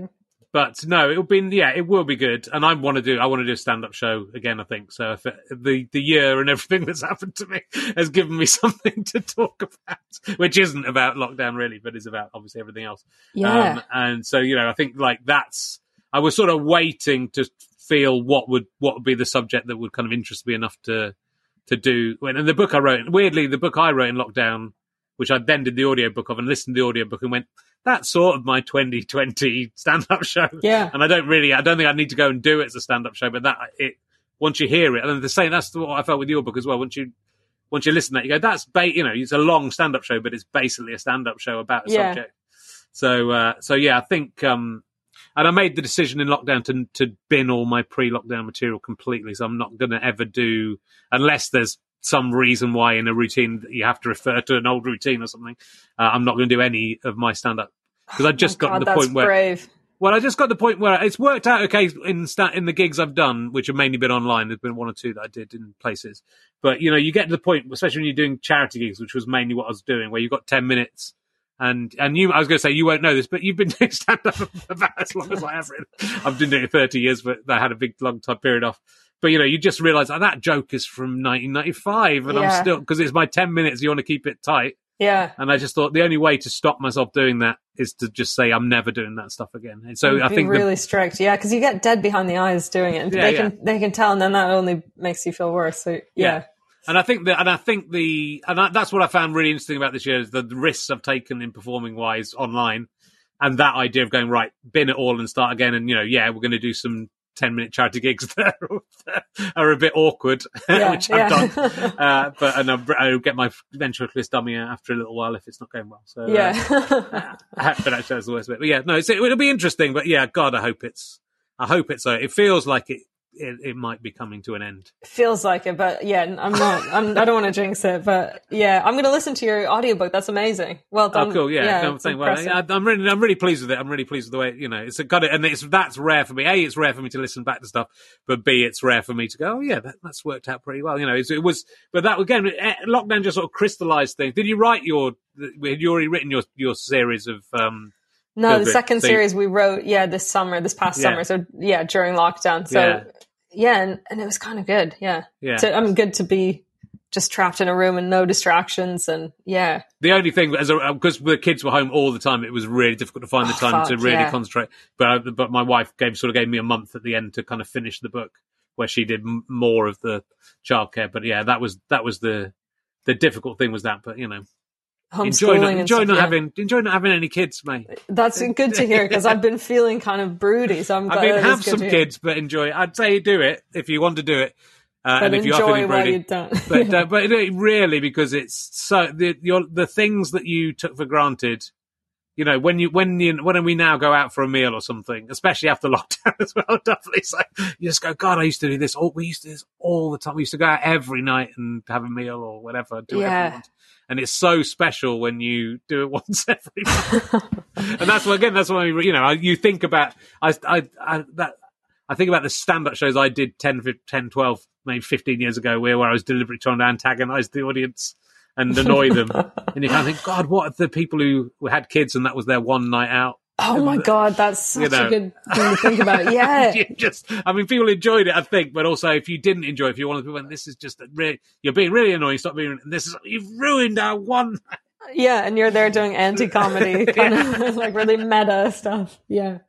but no, it'll be yeah, it will be good, and I want to do I want to do a stand up show again. I think so. If it, the the year and everything that's happened to me has given me something to talk about, which isn't about lockdown really, but is about obviously everything else. Yeah, um, and so you know, I think like that's I was sort of waiting to feel what would what would be the subject that would kind of interest me enough to to do. And the book I wrote, weirdly, the book I wrote in lockdown, which I then did the audiobook of and listened to the audiobook and went, that's sort of my twenty twenty stand-up show. Yeah. And I don't really, I don't think I need to go and do it as a stand-up show, but that, it, once you hear it, and the same, that's what I felt with your book as well. Once you, once you listen to that, you go, that's, ba-, you know, it's a long stand-up show, but it's basically a stand-up show about a yeah. subject. So, uh, so yeah, I think, um, and I made the decision in lockdown to, to bin all my pre-lockdown material completely. So I'm not going to ever do, unless there's some reason why in a routine that you have to refer to an old routine or something. Uh, I'm not going to do any of my stand-up because I just oh got God, to the that's point where, brave. well, I just got to the point where it's worked out okay in sta- in the gigs I've done, which have mainly been online. There's been one or two that I did in places, but you know, you get to the point, especially when you're doing charity gigs, which was mainly what I was doing, where you've got ten minutes. And and you, I was going to say you won't know this, but you've been doing stand-up about as long as I have. Really. I've been doing it thirty years, but I had a big long time period off. But you know, you just realise oh, that joke is from nineteen ninety-five, and yeah. I'm still because it's my ten minutes. You want to keep it tight, yeah. And I just thought the only way to stop myself doing that is to just say I'm never doing that stuff again. And so You'd I be think really the, strict, yeah, because you get dead behind the eyes doing it, and Yeah, they yeah. can they can tell, and then that only makes you feel worse. So yeah. yeah. And I think that, and I think the, and I, that's what I found really interesting about this year is the, the risks I've taken in performing wise online, and that idea of going right, bin it all and start again, and you know, yeah, we're going to do some ten minute charity gigs that are, are a bit awkward, Yeah, which I've yeah. done. Uh, but and I'll, I'll get my ventriloquist dummy out after a little while if it's not going well. So Yeah. uh, but actually that's the worst bit. But yeah, no, it's, it, it'll be interesting. But yeah, God, I hope it's, I hope it's. Uh, it feels like it. It, it might be coming to an end. Feels like it, but yeah, I'm not. I'm, I don't want to jinx it, but yeah, I'm going to listen to your audiobook. That's amazing. Well done. Oh, cool. Yeah, yeah no, it's thank, well, yeah, I'm really, I'm really pleased with it. I'm really pleased with the way you know it's got it, and it's that's rare for me. A, it's rare for me to listen back to stuff, but B, it's rare for me to go, oh yeah, that, that's worked out pretty well. You know, it's, it was, but that again, lockdown just sort of crystallized things. Did you write your? Had you already written your your series of? Um, No, the bit? second So you- series we wrote, yeah, this summer, this past Yeah. summer. So yeah, during lockdown. So Yeah. yeah, and, and it was kind of good. Yeah. Yeah. So I'm good to be just trapped in a room and no distractions. And yeah. The only thing, as because the kids were home all the time, it was really difficult to find the Oh, time to fuck, really yeah. concentrate. But I, but my wife gave sort of gave me a month at the end to kind of finish the book, where she did m- more of the childcare. But yeah, that was that was the the difficult thing was that. But you know, enjoy Homeschooling not, and enjoy stuff, not yeah. having enjoy not having any kids, mate. That's good to hear because I've been feeling kind of broody. So I'm glad I mean, it is have good some to hear. kids, but enjoy. I'd say do it if you want to do it. Uh, But and if you are enjoy feeling while broody. you don't. but uh, but it, really, because it's so the your the things that you took for granted. You know, when you when you when we now go out for a meal or something, especially after lockdown as well, definitely. So you just go, God, I used to do this. All we used to do this all the time. We used to go out every night and have a meal or whatever, do whatever Yeah. we want. And it's so special when you do it once every month. And that's what again. That's why you know you think about I I, I that. I think about the stand-up shows I did ten, ten, twelve, maybe fifteen years ago where, where I was deliberately trying to antagonise the audience and annoy them. And you kind of think, God, what if the people who had kids and that was their one night out? Oh my God, that's such You know. a good thing to think about. Yeah. You just, I mean, people enjoyed it, I think, but also if you didn't enjoy it, if you wanted to, when this is just, a really, you're being really annoying, stop being, this is, you've ruined our one. Yeah. And you're there doing anti-comedy, kind of like really meta stuff. Yeah.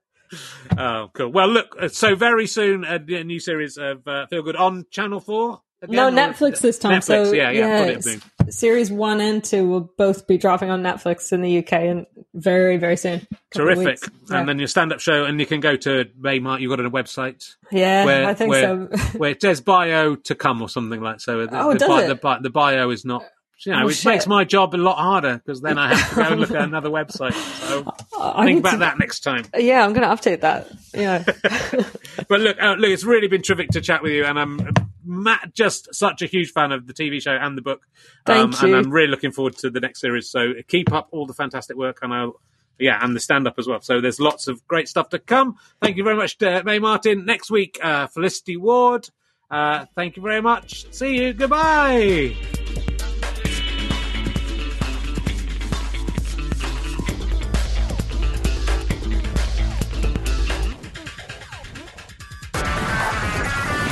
Oh, cool. Well, look, uh, so very soon, a, a new series of uh, Feel Good on Channel four. Again, No, or- Netflix this time. Netflix, so yeah, yeah. Got it, s- boom. series one and two will both be dropping on Netflix in the U K and very, very soon. Couple of Terrific. weeks. Yeah. And then your stand-up show, and you can go to Maymart. You've got a website. Yeah, where, I think where, so. where it says bio to come or something like so. The, Oh, the, does bi- it? The, bi- the bio is not. You know, Oh, it shit. makes my job a lot harder because then I have to go and look at another website. So I think need about to- that next time. Yeah, I'm going to update that. Yeah. But look, uh, look, it's really been terrific to chat with you, and I'm Matt, just such a huge fan of the T V show and the book. Um, Thank and you. I'm really looking forward to the next series. So keep up all the fantastic work, and I'll. Yeah, and the stand-up as well. So there's lots of great stuff to come. Thank you very much to Mae Martin. Next week, uh, Felicity Ward. Uh, thank you very much. See you. Goodbye.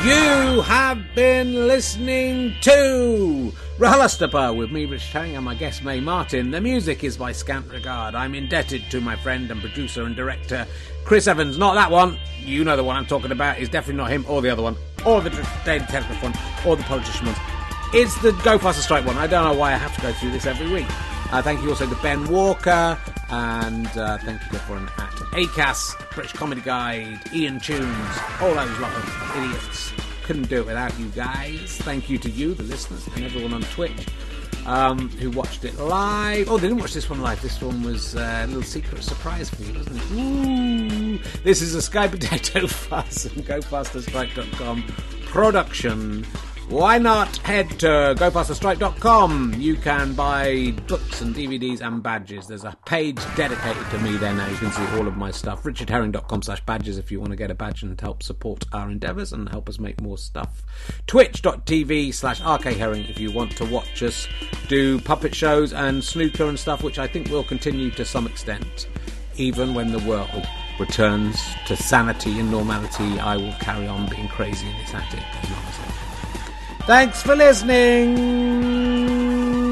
You have been listening to RHLSTP with me, Rich Herring, and my guest Mae Martin. The music is by Scant Regard. I'm indebted to my friend and producer and director Chris Evans. Not that one. You know the one I'm talking about. It's definitely not him, or the other one, or the Daily Telegraph one, or the politician one. It's the Go Faster Strike one. I don't know why I have to go through this every week. Uh, thank you also to Ben Walker, and uh, thank you to everyone at Acast, British Comedy Guide, Ian Tunes, all those lot of idiots. Couldn't do it without you guys. Thank you to you, the listeners, and everyone on Twitch um, who watched it live. Oh, they didn't watch this one live. This one was uh, a little secret surprise for you, wasn't it? Ooh. This is a Sky Potato Fuss and Go Faster Strike dot com production. Why not head to Go Faster Strike dot com? You can buy books and D V Ds and badges. There's a page dedicated to me there now. You can see all of my stuff. richard herring dot com slash badges if you want to get a badge and help support our endeavours and help us make more stuff. twitch dot t v slash r k herring if you want to watch us do puppet shows and snooker and stuff, which I think will continue to some extent. Even when the world returns to sanity and normality, I will carry on being crazy in this attic as long as I can. Thanks for listening.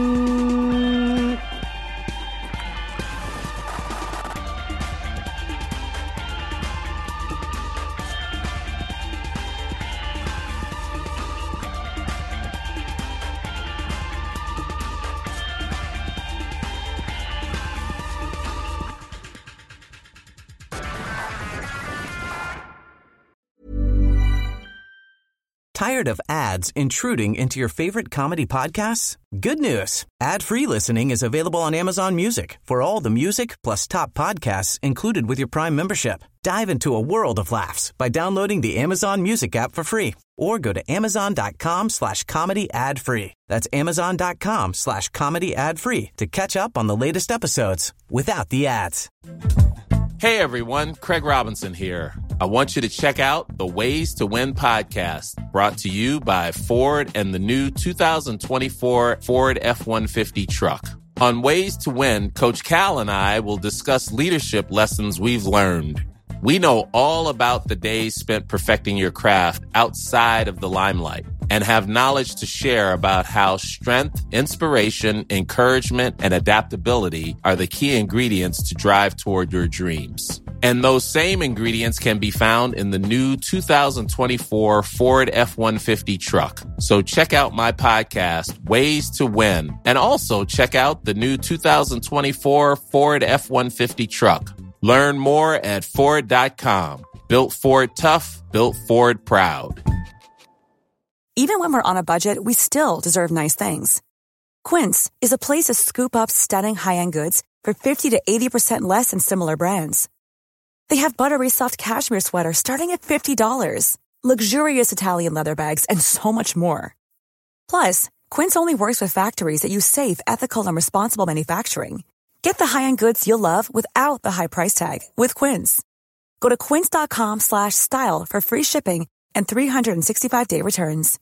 Tired of ads intruding into your favorite comedy podcasts? Good news. Ad-free listening is available on Amazon Music for all the music plus top podcasts included with your Prime membership. Dive into a world of laughs by downloading the Amazon Music app for free or go to amazon.com slash comedy ad free. That's amazon.com slash comedy ad free to catch up on the latest episodes without the ads. Hey everyone, Craig Robinson here. I want you to check out the Ways to Win podcast, brought to you by Ford and the new two thousand twenty-four Ford F one fifty truck. On Ways to Win, Coach Cal and I will discuss leadership lessons we've learned. We know all about the days spent perfecting your craft outside of the limelight and have knowledge to share about how strength, inspiration, encouragement, and adaptability are the key ingredients to drive toward your dreams. And those same ingredients can be found in the new two thousand twenty-four Ford F one fifty truck. So check out my podcast, Ways to Win, and also check out the new two thousand twenty-four Ford F one fifty truck. Learn more at Ford dot com. Built Ford tough, built Ford proud. Even when we're on a budget, we still deserve nice things. Quince is a place to scoop up stunning high-end goods for fifty to eighty percent less than similar brands. They have buttery soft cashmere sweaters starting at fifty dollars, luxurious Italian leather bags, and so much more. Plus, Quince only works with factories that use safe, ethical, and responsible manufacturing. Get the high-end goods you'll love without the high price tag with Quince. Go to quince.com slash style for free shipping and three sixty-five day returns.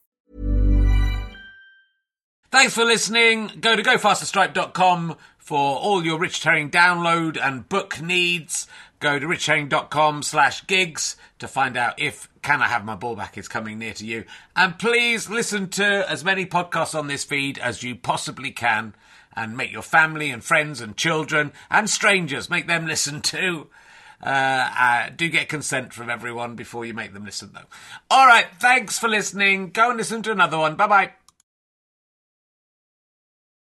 Thanks for listening. Go to go faster strike dot com for all your Rich Herring download and book needs. Go to rich herring dot com slash gigs to find out if Can I Have My Ball Back is coming near to you. And please listen to as many podcasts on this feed as you possibly can. And make your family and friends and children and strangers, make them listen too. Uh, uh, do get consent from everyone before you make them listen, though. All right, thanks for listening. Go and listen to another one. Bye-bye.